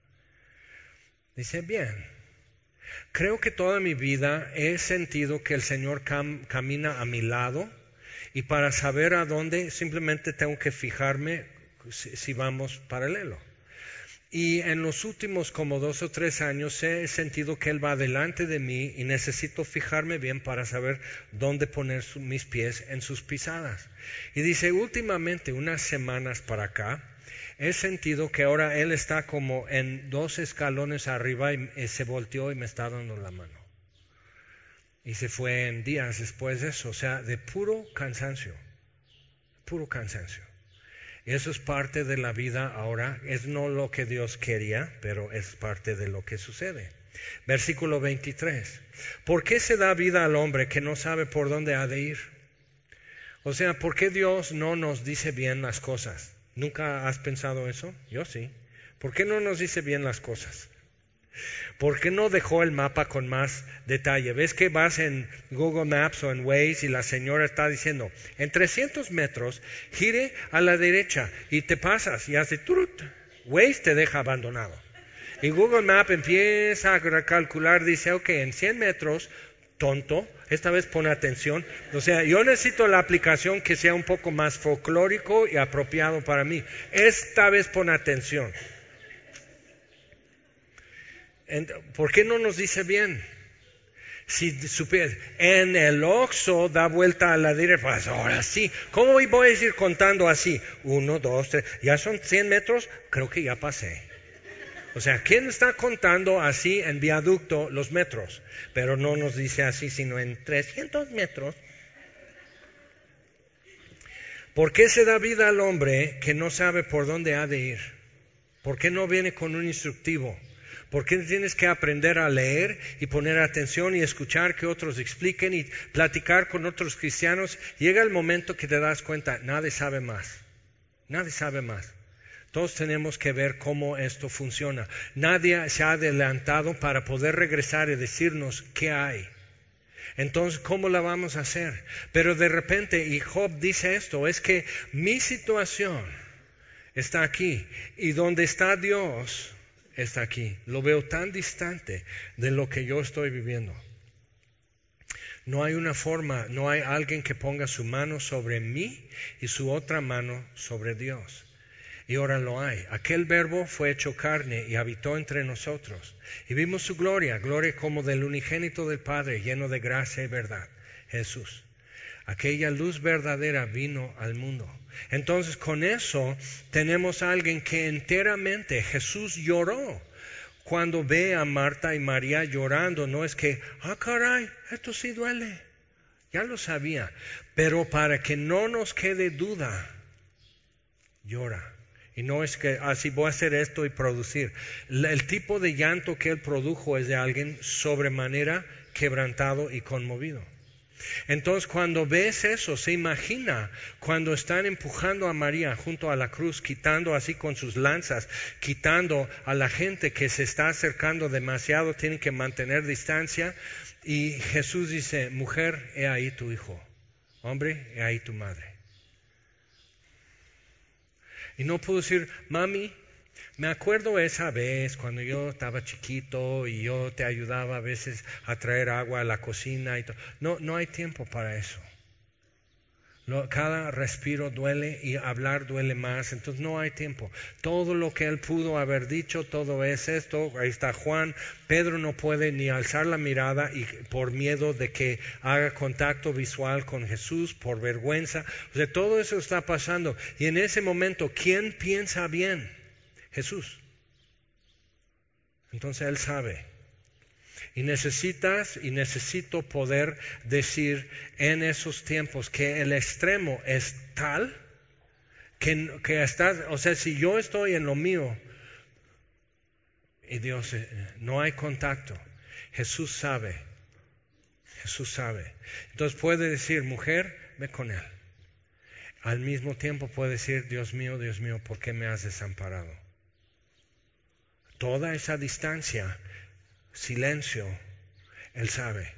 Dice, bien. Creo que toda mi vida he sentido que el Señor cam- camina a mi lado y para saber a dónde simplemente tengo que fijarme si, si vamos paralelo. Y en los últimos como dos o tres años he sentido que Él va delante de mí y necesito fijarme bien para saber dónde poner su, mis pies en sus pisadas. Y dice, últimamente, unas semanas para acá, he sentido que ahora Él está como en dos escalones arriba y, y se volteó y me está dando la mano. Y se fue en días después de eso, o sea, de puro cansancio, puro cansancio. Eso es parte de la vida ahora, es no lo que Dios quería, pero es parte de lo que sucede. Versículo veintitrés. ¿Por qué se da vida al hombre que no sabe por dónde ha de ir? O sea, ¿por qué Dios no nos dice bien las cosas? ¿Nunca has pensado eso? Yo sí. ¿Por qué no nos dice bien las cosas? ¿Por qué no dejó el mapa con más detalle? ¿Ves que vas en Google Maps o en Waze y la señora está diciendo, en trescientos metros, gire a la derecha y te pasas y hace turut? Waze te deja abandonado. Y Google Maps empieza a calcular, dice, ok, en cien metros, tonto, esta vez pon atención. O sea, yo necesito la aplicación que sea un poco más folclórico y apropiado para mí. Esta vez pon atención. ¿Por qué no nos dice bien? Si supieras, en el Oxxo da vuelta a la derecha, pues ahora sí. ¿Cómo voy a ir contando así? Uno, dos, tres, ya son cien metros, creo que ya pasé. O sea, ¿quién está contando así en viaducto los metros? Pero no nos dice así, sino en trescientos metros. ¿Por qué se da vida al hombre que no sabe por dónde ha de ir? ¿Por qué no viene con un instructivo? ¿Por qué tienes que aprender a leer y poner atención y escuchar que otros expliquen y platicar con otros cristianos? Llega el momento que te das cuenta, nadie sabe más. Nadie sabe más. Todos tenemos que ver cómo esto funciona. Nadie se ha adelantado para poder regresar y decirnos qué hay. Entonces, ¿cómo la vamos a hacer? Pero de repente, y Job dice esto, es que mi situación está aquí y donde está Dios está aquí. Lo veo tan distante de lo que yo estoy viviendo. No hay una forma, no hay alguien que ponga su mano sobre mí y su otra mano sobre Dios. Y ahora lo hay. Aquel verbo fue hecho carne y habitó entre nosotros. Y vimos su gloria, gloria como del unigénito del Padre, lleno de gracia y verdad. Jesús. Aquella luz verdadera vino al mundo. Entonces con eso tenemos a alguien que enteramente, Jesús lloró. Cuando ve a Marta y María llorando, no es que, ah caray, esto sí duele. Ya lo sabía. Pero para que no nos quede duda, llora. Y no es que así voy a hacer esto y producir. El tipo de llanto que él produjo es de alguien sobremanera quebrantado y conmovido. Entonces cuando ves eso, se imagina cuando están empujando a María junto a la cruz, quitando así con sus lanzas, quitando a la gente que se está acercando demasiado, tienen que mantener distancia. Y Jesús dice, mujer, he ahí tu hijo. Hombre, he ahí tu madre. Y no puedo decir, mami, me acuerdo esa vez cuando yo estaba chiquito y yo te ayudaba a veces a traer agua a la cocina y todo. No, no hay tiempo para eso. No, cada respiro duele y hablar duele más, entonces no hay tiempo. Todo lo que él pudo haber dicho, todo es esto. Ahí está Juan. Pedro no puede ni alzar la mirada y por miedo de que haga contacto visual con Jesús, por vergüenza. O sea, todo eso está pasando. Y en ese momento, ¿quién piensa bien? Jesús. Entonces él sabe. Y necesitas y necesito poder decir en esos tiempos que el extremo es tal que, que estás, o sea, si yo estoy en lo mío y Dios, no hay contacto, Jesús sabe, Jesús sabe. Entonces puede decir, mujer, ve con él. Al mismo tiempo puede decir, Dios mío, Dios mío, ¿por qué me has desamparado? Toda esa distancia, silencio, él sabe.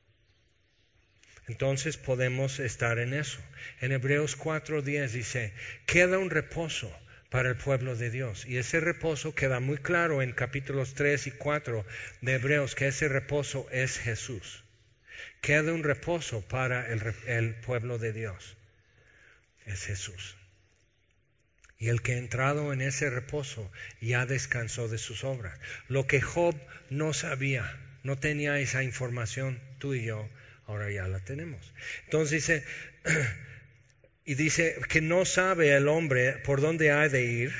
Entonces podemos estar en eso. En Hebreos cuatro diez dice, queda un reposo para el pueblo de Dios. Y ese reposo queda muy claro en capítulos tres y cuatro de Hebreos, que ese reposo es Jesús. Queda un reposo para el, el pueblo de Dios. Es Jesús. Y el que ha entrado en ese reposo ya descansó de sus obras. Lo que Job no sabía, no tenía esa información, tú y yo, ahora ya la tenemos. Entonces dice, y dice que no sabe el hombre por dónde ha de ir,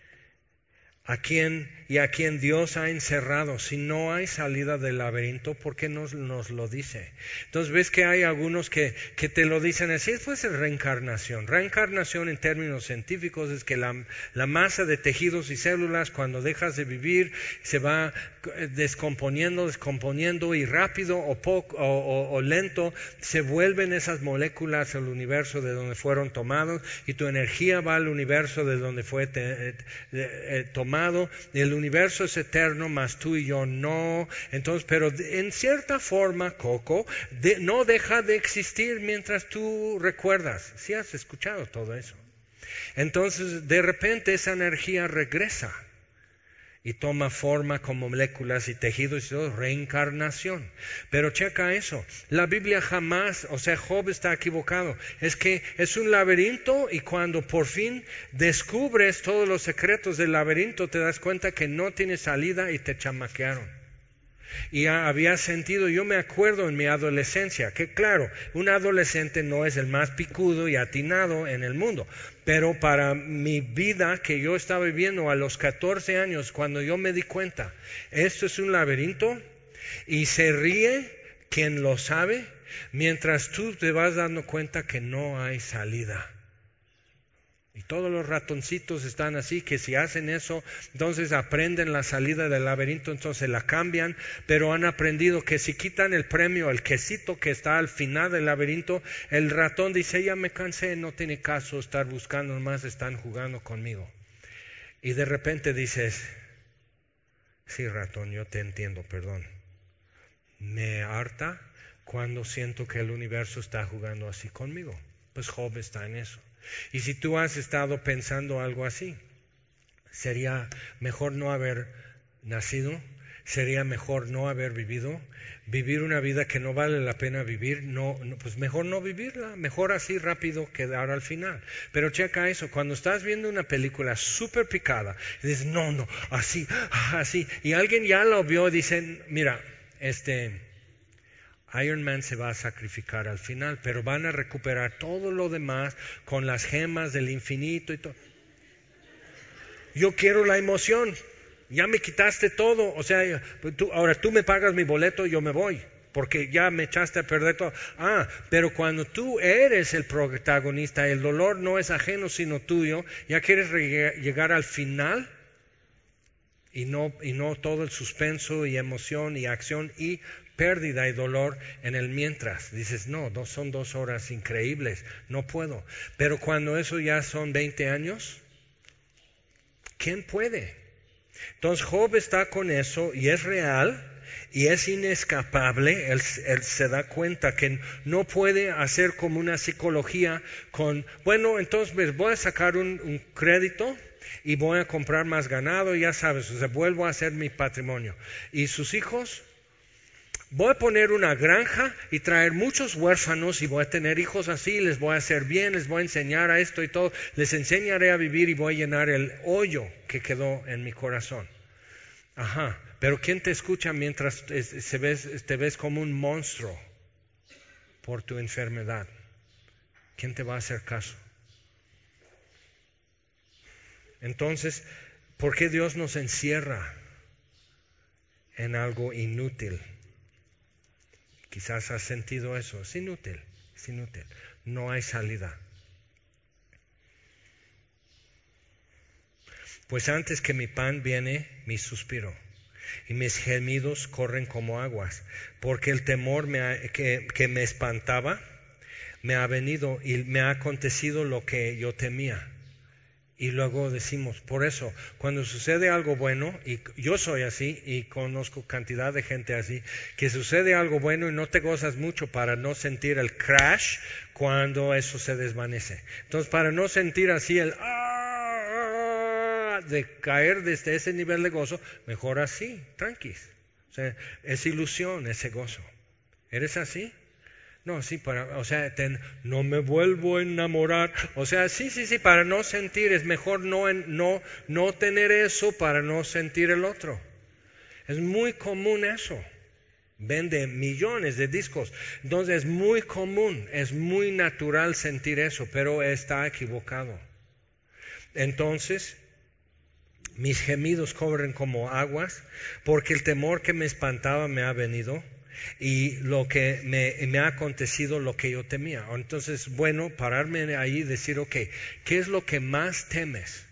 a quién y a quien Dios ha encerrado. Si no hay salida del laberinto, ¿por qué nos, nos lo dice? Entonces ves que hay algunos que, que te lo dicen así, pues es reencarnación. Reencarnación en términos científicos es que la, la masa de tejidos y células cuando dejas de vivir se va descomponiendo, descomponiendo y rápido o, poco, o, o, o lento se vuelven esas moléculas al universo de donde fueron tomados y tu energía va al universo de donde fue te, te, tomado. El universo es eterno, mas tú y yo no. Entonces, pero en cierta forma, Coco, de, no deja de existir mientras tú recuerdas. ¿Sí has escuchado todo eso? Entonces, de repente esa energía regresa y toma forma como moléculas y tejidos y todo, reencarnación. Pero checa eso, la Biblia jamás, o sea, Job está equivocado, es que es un laberinto y cuando por fin descubres todos los secretos del laberinto te das cuenta que no tiene salida y te chamaquearon. Y había sentido, yo me acuerdo en mi adolescencia, que claro, un adolescente no es el más picudo y atinado en el mundo, pero para mi vida que yo estaba viviendo a los catorce años, cuando yo me di cuenta, esto es un laberinto y se ríe quien lo sabe, mientras tú te vas dando cuenta que no hay salida. Y todos los ratoncitos están así, que si hacen eso, entonces aprenden la salida del laberinto, entonces la cambian, pero han aprendido que si quitan el premio, el quesito que está al final del laberinto, el ratón dice, ya me cansé, no tiene caso estar buscando, más están jugando conmigo. Y de repente dices, sí ratón, yo te entiendo, perdón. Me harta cuando siento que el universo está jugando así conmigo. Pues Job está en eso. Y si tú has estado pensando algo así, sería mejor no haber nacido, sería mejor no haber vivido, vivir una vida que no vale la pena vivir, no, no, pues mejor no vivirla, mejor así rápido quedar al final. Pero checa eso, cuando estás viendo una película súper picada, y dices, no, no, así, así, y alguien ya lo vio y dicen, mira, este, Iron Man se va a sacrificar al final, pero van a recuperar todo lo demás con las gemas del infinito y todo. Yo quiero la emoción. Ya me quitaste todo, o sea, tú, ahora tú me pagas mi boleto y yo me voy, porque ya me echaste a perder todo. Ah, pero cuando tú eres el protagonista, el dolor no es ajeno sino tuyo, ya quieres llegar al final y no, y no todo el suspenso y emoción y acción y pérdida y dolor en el mientras. Dices, no, dos, son dos horas increíbles, no puedo. Pero cuando eso ya son veinte años, ¿quién puede? Entonces Job está con eso y es real y es inescapable. Él, él se da cuenta que no puede hacer como una psicología con, bueno, entonces voy a sacar un, un crédito y voy a comprar más ganado, ya sabes, o sea, vuelvo a hacer mi patrimonio. Y sus hijos, voy a poner una granja y traer muchos huérfanos y voy a tener hijos así, les voy a hacer bien, les voy a enseñar a esto y todo, les enseñaré a vivir y voy a llenar el hoyo que quedó en mi corazón. Ajá, pero ¿quién te escucha mientras te ves, te ves como un monstruo por tu enfermedad? ¿Quién te va a hacer caso? Entonces, ¿por qué Dios nos encierra en algo inútil? Quizás has sentido eso. Es inútil, es inútil. No hay salida. Pues antes que mi pan viene mi suspiro, y mis gemidos corren como aguas, porque el temor me ha, que, que me espantaba me ha venido y me ha acontecido lo que yo temía. Y luego decimos, por eso, cuando sucede algo bueno, y yo soy así, y conozco cantidad de gente así, que sucede algo bueno y no te gozas mucho para no sentir el crash cuando eso se desvanece. Entonces, para no sentir así el ah, de caer desde ese nivel de gozo, mejor así, tranquis. O sea, es ilusión ese gozo. ¿Eres así? No, sí, para, o sea, ten, no me vuelvo a enamorar. O sea, sí, sí, sí, para no sentir, es mejor no, no, no tener eso para no sentir el otro. Es muy común eso. Vende millones de discos. Entonces es muy común, es muy natural sentir eso, pero está equivocado. Entonces, mis gemidos corren como aguas, porque el temor que me espantaba me ha venido. Y lo que me, me ha acontecido lo que yo temía. Entonces, bueno, pararme ahí y decir, ok, ¿qué es lo que más temes?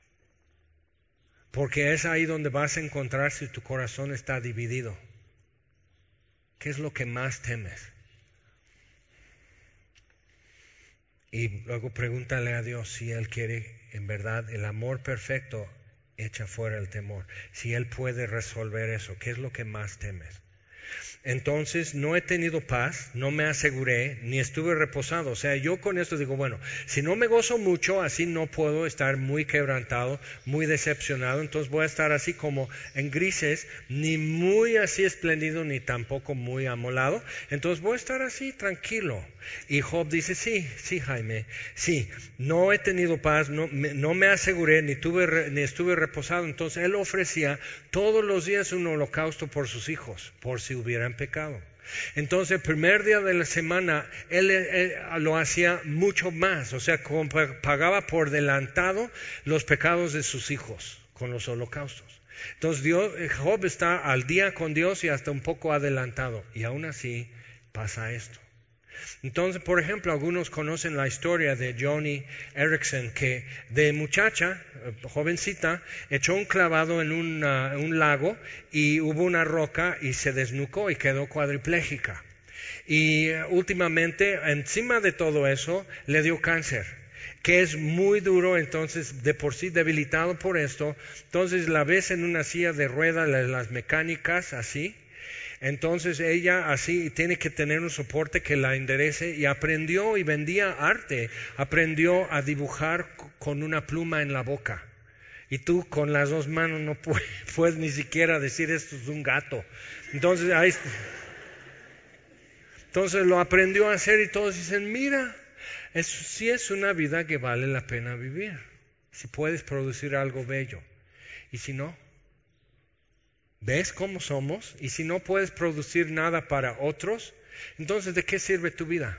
Porque es ahí donde vas a encontrar si tu corazón está dividido. ¿Qué es lo que más temes? Y luego pregúntale a Dios si Él quiere, en verdad, el amor perfecto echa fuera el temor. Si Él puede resolver eso, ¿qué es lo que más temes? Entonces no he tenido paz, no me aseguré, ni estuve reposado. O sea, yo con esto digo, bueno, si no me gozo mucho, así no puedo estar muy quebrantado, muy decepcionado. Entonces voy a estar así como en grises, ni muy así espléndido, ni tampoco muy amolado. Entonces voy a estar así tranquilo. Y Job dice, sí, sí, Jaime, sí, no he tenido paz, no me, no me aseguré, ni, tuve, ni estuve reposado. Entonces él ofrecía todos los días un holocausto por sus hijos, por si hubieran pecado. Entonces el primer día de la semana él, él lo hacía mucho más, o sea, pagaba por adelantado los pecados de sus hijos con los holocaustos. Entonces Dios, Job está al día con Dios y hasta un poco adelantado, y aún así pasa esto. Entonces, por ejemplo, algunos conocen la historia de Joni Eareckson, que de muchacha, jovencita, echó un clavado en un, uh, un lago y hubo una roca y se desnucó y quedó cuadripléjica. Y uh, últimamente, encima de todo eso, le dio cáncer, que es muy duro. Entonces, de por sí debilitado por esto, entonces la ves en una silla de ruedas, las mecánicas, así. Entonces ella así tiene que tener un soporte que la enderece, y aprendió y vendía arte, aprendió a dibujar con una pluma en la boca. Y tú con las dos manos no puedes, puedes ni siquiera decir esto es un gato. Entonces, ahí, entonces lo aprendió a hacer y todos dicen, mira, eso sí es una vida que vale la pena vivir. Si puedes producir algo bello. Y si no, ¿ves cómo somos? Y si no puedes producir nada para otros, entonces ¿de qué sirve tu vida?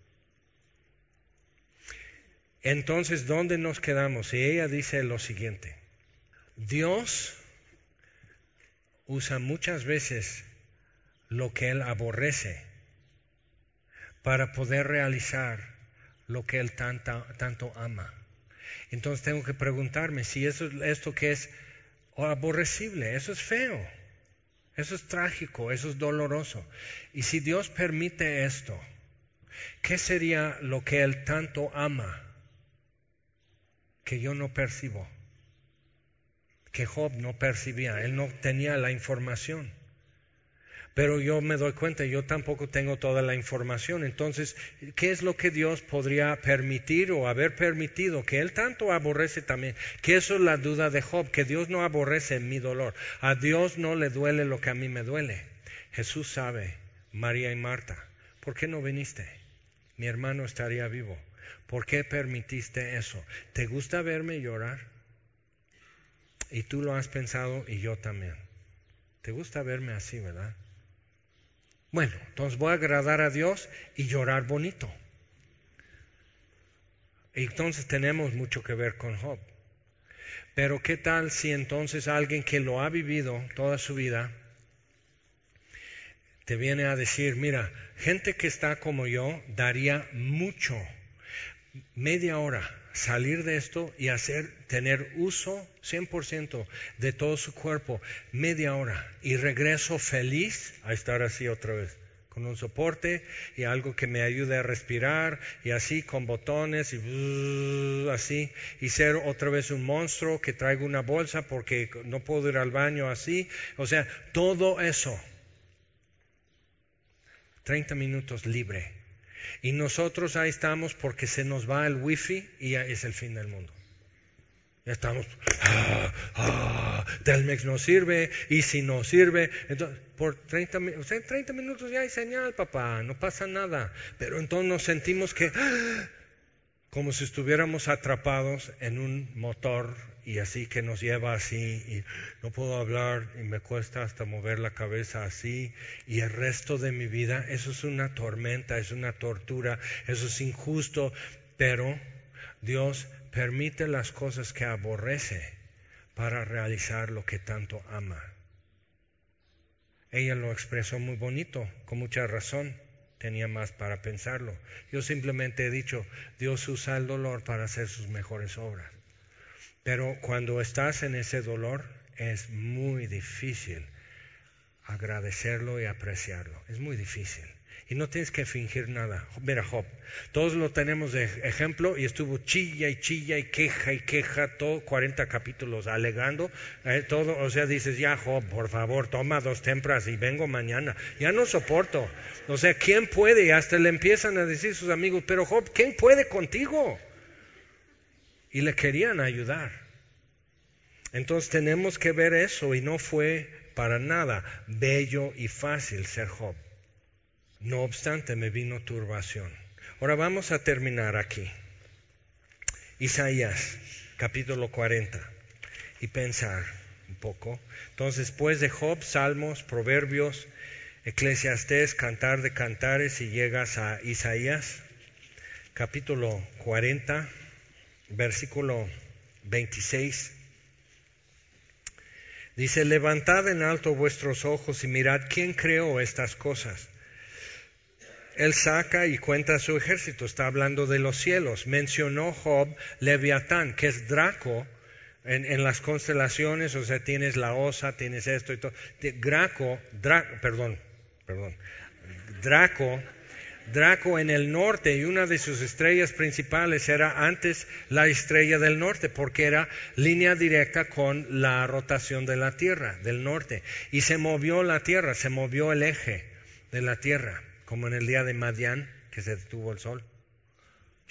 Entonces, ¿dónde nos quedamos? Y ella dice lo siguiente. Dios usa muchas veces lo que Él aborrece para poder realizar lo que Él tanto, tanto ama. Entonces tengo que preguntarme si eso, esto que es aborrecible, eso es feo, eso es trágico, eso es doloroso. Y si Dios permite esto, ¿qué sería lo que Él tanto ama que yo no percibo? Que Job no percibía, él no tenía la información. Pero yo me doy cuenta, yo tampoco tengo toda la información. Entonces, ¿qué es lo que Dios podría permitir o haber permitido? Que Él tanto aborrece también. Que eso es la duda de Job, que Dios no aborrece mi dolor. A Dios no le duele lo que a mí me duele. Jesús sabe, María y Marta, ¿por qué no viniste? Mi hermano estaría vivo. ¿Por qué permitiste eso? ¿Te gusta verme llorar? Y tú lo has pensado y yo también. ¿Te gusta verme así, verdad? Bueno, entonces voy a agradar a Dios y llorar bonito. Y entonces tenemos mucho que ver con Job. Pero ¿qué tal si entonces alguien que lo ha vivido toda su vida te viene a decir, mira, gente que está como yo daría mucho, media hora, salir de esto y hacer, tener uso cien por ciento de todo su cuerpo, media hora, y regreso feliz a estar así otra vez, con un soporte y algo que me ayude a respirar, y así con botones y uh, así, y ser otra vez un monstruo que traigo una bolsa porque no puedo ir al baño así, o sea, todo eso, treinta minutos libre. Y nosotros ahí estamos porque se nos va el wifi y ya es el fin del mundo. Ya estamos, ah, ah, Telmex no sirve, y si no sirve, entonces por treinta, o sea, treinta minutos ya hay señal, papá, no pasa nada. Pero entonces nos sentimos que, ah, como si estuviéramos atrapados en un motor y así que nos lleva así y no puedo hablar y me cuesta hasta mover la cabeza así y el resto de mi vida, eso es una tormenta, es una tortura, eso es injusto, pero Dios permite las cosas que aborrece para realizar lo que tanto ama. Ella lo expresó muy bonito, con mucha razón. Tenía más para pensarlo. Yo simplemente he dicho, Dios usa el dolor para hacer sus mejores obras. Pero cuando estás en ese dolor, es muy difícil agradecerlo y apreciarlo. Es muy difícil. Y no tienes que fingir nada. Mira, Job, todos lo tenemos de ejemplo y estuvo chilla y chilla y queja y queja, todo cuarenta capítulos alegando, eh, todo, o sea, dices, ya Job, por favor, toma dos tempras y vengo mañana. Ya no soporto. O sea, ¿quién puede? Y hasta le empiezan a decir sus amigos, pero Job, ¿quién puede contigo? Y le querían ayudar. Entonces tenemos que ver eso y no fue para nada bello y fácil ser Job. No obstante, me vino turbación. Ahora vamos a terminar aquí. Isaías, capítulo cuarenta. Y pensar un poco. Entonces, después de Job, Salmos, Proverbios, Eclesiastés, Cantar de Cantares, y llegas a Isaías, capítulo cuarenta, versículo veintiséis. Dice, levantad en alto vuestros ojos y mirad quién creó estas cosas. Él saca y cuenta su ejército, está hablando de los cielos. Mencionó Job Leviatán, que es Draco en, en las constelaciones, o sea, tienes la Osa, tienes esto y todo. Draco, Dra, perdón, perdón, Draco, Draco en el norte, y una de sus estrellas principales era antes la estrella del norte, porque era línea directa con la rotación de la Tierra, del norte. Y se movió la Tierra, se movió el eje de la Tierra. Como en el día de Madián, que se detuvo el sol.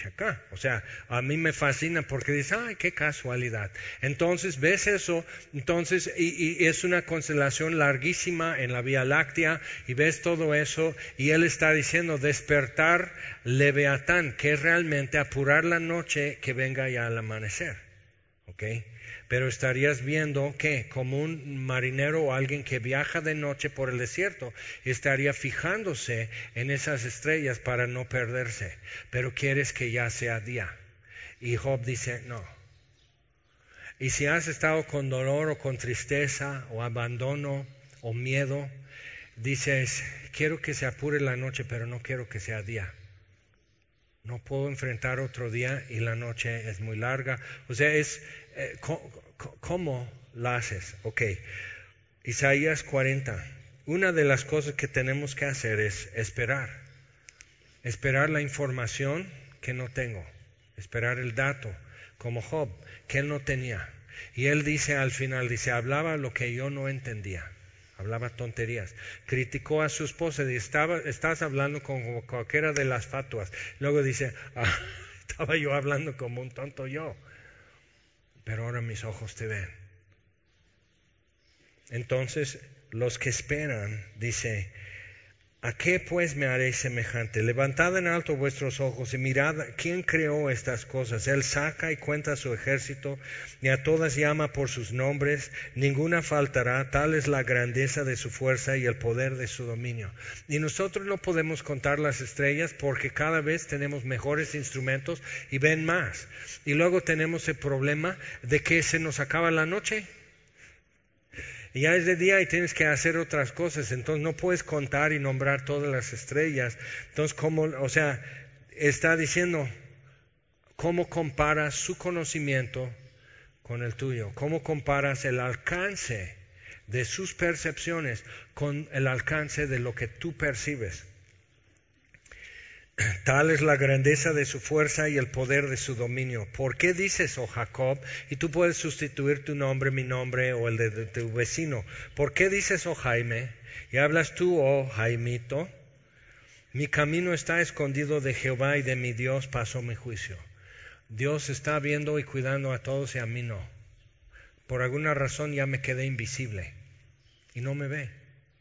noche acá. O sea, a mí me fascina porque dice, ay, qué casualidad. Entonces, ves eso, entonces, y, y es una constelación larguísima en la Vía Láctea, y ves todo eso, y él está diciendo despertar Leviatán, que es realmente apurar la noche que venga ya al amanecer. ¿Ok? Pero estarías viendo que como un marinero o alguien que viaja de noche por el desierto, estaría fijándose en esas estrellas para no perderse, pero quieres que ya sea día. Y Job dice, no. Y si has estado con dolor o con tristeza o abandono o miedo, dices, quiero que se apure la noche, pero no quiero que sea día. No puedo enfrentar otro día y la noche es muy larga. O sea, es... Eh, ¿Cómo la haces? Ok. Isaías cuarenta. Una de las cosas que tenemos que hacer es esperar. Esperar la información que no tengo. Esperar el dato, como Job, que él no tenía. Y él dice al final, dice, hablaba lo que yo no entendía. Hablaba tonterías. Criticó a su esposa y estaba, estás hablando con cualquiera de las fatuas. Luego dice, ah, estaba yo hablando como un tonto yo. Pero ahora mis ojos te ven. Entonces, los que esperan, dice, ¿a qué pues me haré semejante? Levantad en alto vuestros ojos y mirad quién creó estas cosas. Él saca y cuenta su ejército, y a todas llama por sus nombres, ninguna faltará, tal es la grandeza de su fuerza y el poder de su dominio. Y nosotros no podemos contar las estrellas porque cada vez tenemos mejores instrumentos y ven más. Y luego tenemos el problema de que se nos acaba la noche. Y ya es de día y tienes que hacer otras cosas, entonces no puedes contar y nombrar todas las estrellas. Entonces, ¿cómo? O sea, está diciendo, ¿cómo comparas su conocimiento con el tuyo? ¿Cómo comparas el alcance de sus percepciones con el alcance de lo que tú percibes? Tal es la grandeza de su fuerza y el poder de su dominio. ¿Por qué dices, oh Jacob? Y tú puedes sustituir tu nombre, mi nombre o el de, de tu vecino. ¿Por qué dices, oh Jaime? Y hablas tú, oh Jaimito. Mi camino está escondido de Jehová y de mi Dios pasó mi juicio. Dios está viendo y cuidando a todos y a mí no. Por alguna razón ya me quedé invisible. Y no me ve.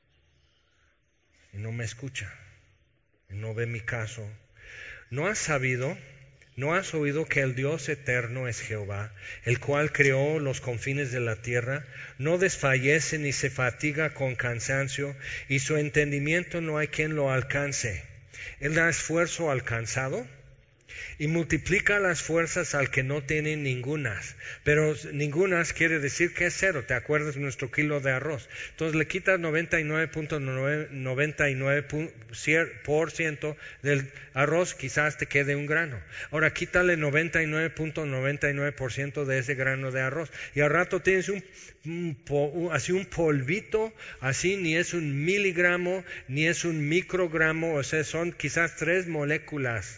Y no me escucha. No ve mi caso. ¿No has sabido, no has oído que el Dios eterno es Jehová, el cual creó los confines de la tierra? No desfallece ni se fatiga con cansancio, y su entendimiento no hay quien lo alcance. Él da esfuerzo al cansado y multiplica las fuerzas al que no tiene ningunas. Pero ningunas quiere decir que es cero. ¿Te acuerdas de nuestro kilo de arroz? Entonces le quitas noventa y nueve punto noventa y nueve por ciento del arroz, quizás te quede un grano. Ahora quítale noventa y nueve punto noventa y nueve por ciento de ese grano de arroz. Y al rato tienes un, un, un así un polvito, así ni es un miligramo, ni es un microgramo, o sea, son quizás tres moléculas.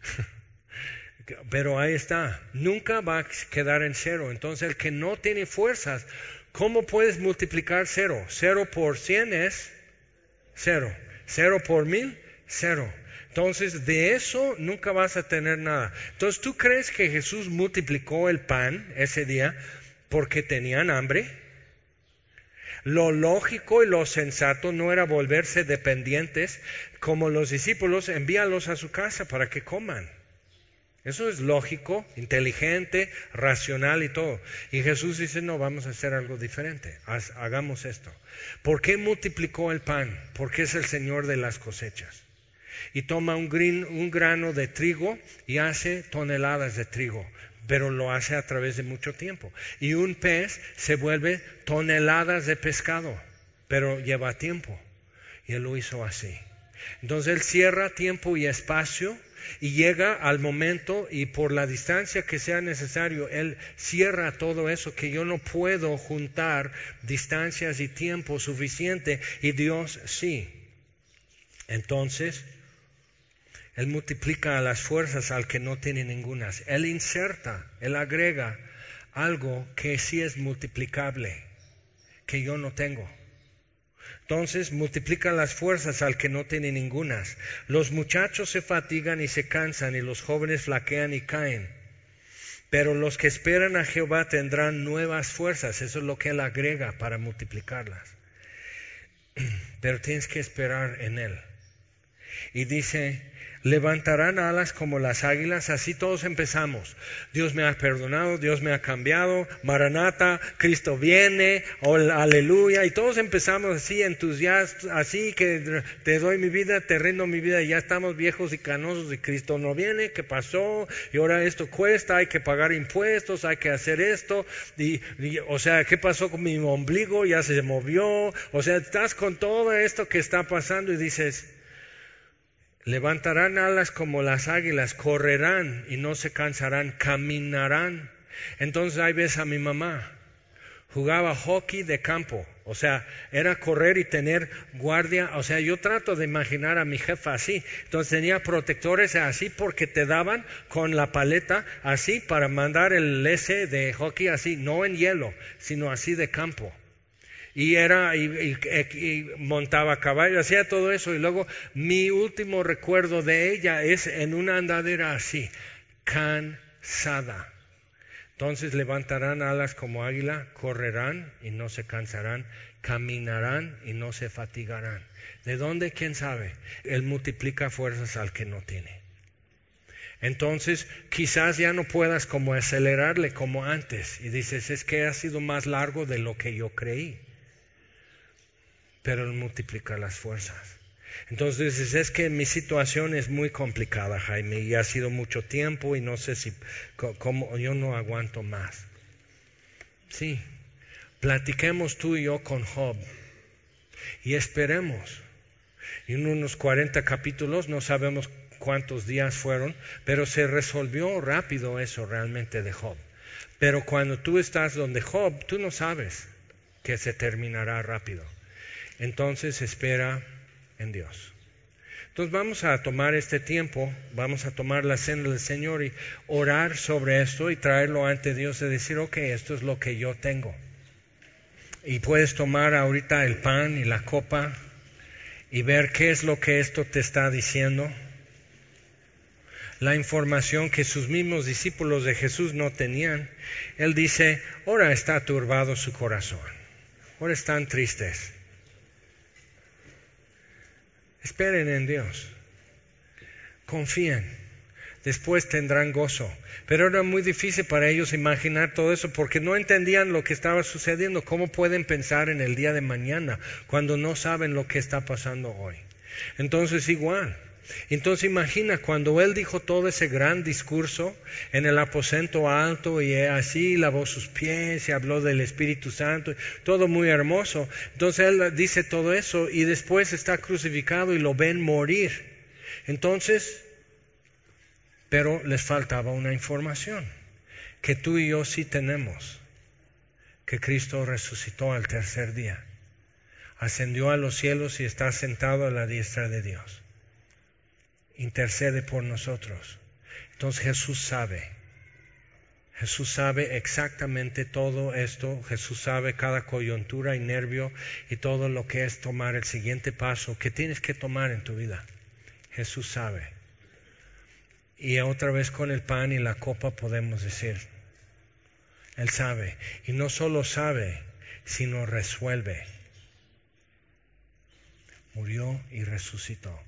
Pero ahí está, nunca va a quedar en cero. Entonces el que no tiene fuerzas, ¿cómo puedes multiplicar cero? Cero por cien es cero, cero por mil, cero. Entonces de eso nunca vas a tener nada. Entonces, ¿tú crees que Jesús multiplicó el pan ese día porque tenían hambre? Lo lógico y lo sensato no era volverse dependientes como los discípulos, envíalos a su casa para que coman. Eso es lógico, inteligente, racional y todo. Y Jesús dice, no, vamos a hacer algo diferente, Haz, hagamos esto. ¿Por qué multiplicó el pan? Porque es el Señor de las cosechas. Y toma un, grin, un grano de trigo y hace toneladas de trigo, pero lo hace a través de mucho tiempo. Y un pez se vuelve toneladas de pescado, pero lleva tiempo. Y Él lo hizo así. Entonces Él cierra tiempo y espacio y llega al momento, y por la distancia que sea necesario, Él cierra todo eso, que yo no puedo juntar distancias y tiempo suficiente, y Dios sí. Entonces Él multiplica a las fuerzas al que no tiene ningunas. Él inserta, Él agrega algo que sí es multiplicable, que yo no tengo. Entonces multiplica las fuerzas al que no tiene ningunas. Los muchachos se fatigan y se cansan, y los jóvenes flaquean y caen. Pero los que esperan a Jehová tendrán nuevas fuerzas. Eso es lo que Él agrega para multiplicarlas. Pero tienes que esperar en Él. Y dice, levantarán alas como las águilas. Así todos empezamos. Dios me ha perdonado, Dios me ha cambiado, Maranata, Cristo viene, oh, aleluya. Y todos empezamos así, entusiastas, así que te doy mi vida, te rindo mi vida. Y ya estamos viejos y canosos y Cristo no viene, ¿qué pasó? Y ahora esto cuesta, hay que pagar impuestos, hay que hacer esto. Y, y, o sea, ¿qué pasó con mi ombligo? Ya se movió. O sea, estás con todo esto que está pasando y dices, levantarán alas como las águilas, correrán y no se cansarán, caminarán. Entonces ahí ves a mi mamá, jugaba hockey de campo, o sea, era correr y tener guardia. O sea, yo trato de imaginar a mi jefa así. Entonces tenía protectores así porque te daban con la paleta así para mandar el S de hockey así, no en hielo, sino así de campo. Y era y, y, y montaba caballo, hacía todo eso. Y luego mi último recuerdo de ella es en una andadera así, cansada. Entonces levantarán alas como águila, correrán y no se cansarán, caminarán y no se fatigarán. ¿De dónde? ¿Quién sabe? Él multiplica fuerzas al que no tiene. Entonces quizás ya no puedas como acelerarle como antes. Y dices, es que ha sido más largo de lo que yo creí. Pero Él multiplica las fuerzas. Entonces dices, es que mi situación es muy complicada, Jaime, y ha sido mucho tiempo y no sé si, como yo no aguanto más. Sí, platiquemos tú y yo con Job y esperemos. Y en unos cuarenta capítulos, no sabemos cuántos días fueron, pero se resolvió rápido eso realmente de Job. Pero cuando tú estás donde Job, tú no sabes que se terminará rápido. Entonces espera en Dios. Entonces vamos a tomar este tiempo, vamos a tomar la cena del Señor y orar sobre esto y traerlo ante Dios y decir, ok, esto es lo que yo tengo. Y puedes tomar ahorita el pan y la copa y ver qué es lo que esto te está diciendo. La información que sus mismos discípulos de Jesús no tenían. Él dice, ahora está turbado su corazón, ahora están tristes. Esperen en Dios, confíen, después tendrán gozo. Pero era muy difícil para ellos imaginar todo eso porque no entendían lo que estaba sucediendo. ¿Cómo pueden pensar en el día de mañana cuando no saben lo que está pasando hoy? Entonces igual. Entonces imagina cuando Él dijo todo ese gran discurso en el aposento alto y así lavó sus pies y habló del Espíritu Santo, todo muy hermoso. Entonces Él dice todo eso y después está crucificado y lo ven morir. Entonces, pero les faltaba una información que tú y yo sí tenemos, que Cristo resucitó al tercer día, ascendió a los cielos y está sentado a la diestra de Dios. Intercede por nosotros. Entonces Jesús sabe. Jesús sabe exactamente todo esto. Jesús sabe cada coyuntura y nervio y todo lo que es tomar el siguiente paso que tienes que tomar en tu vida. Jesús sabe. Y otra vez con el pan y la copa podemos decir, Él sabe. Y no solo sabe, sino resuelve. Murió y resucitó.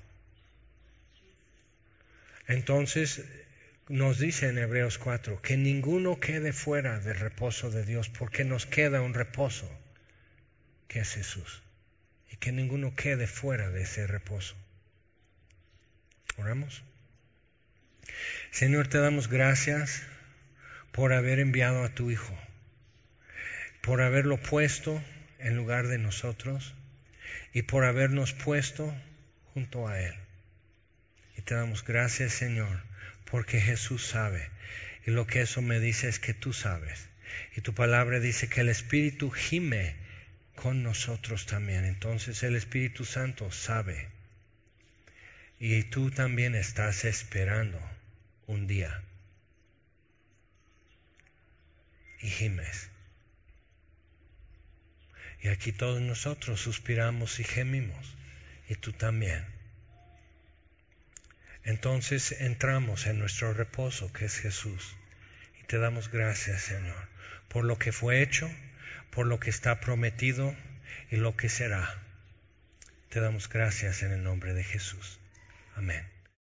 Entonces nos dice en Hebreos cuatro que ninguno quede fuera del reposo de Dios, porque nos queda un reposo que es Jesús, y que ninguno quede fuera de ese reposo. Oramos. Señor, te damos gracias por haber enviado a tu Hijo, por haberlo puesto en lugar de nosotros y por habernos puesto junto a Él. Y te damos gracias, Señor, porque Jesús sabe. Y lo que eso me dice es que tú sabes. Y tu palabra dice que el Espíritu gime con nosotros también. Entonces el Espíritu Santo sabe. Y tú también estás esperando un día. Y gimes. Y aquí todos nosotros suspiramos y gemimos, y tú también. Entonces entramos en nuestro reposo, que es Jesús, y te damos gracias, Señor, por lo que fue hecho, por lo que está prometido y lo que será. Te damos gracias en el nombre de Jesús. Amén.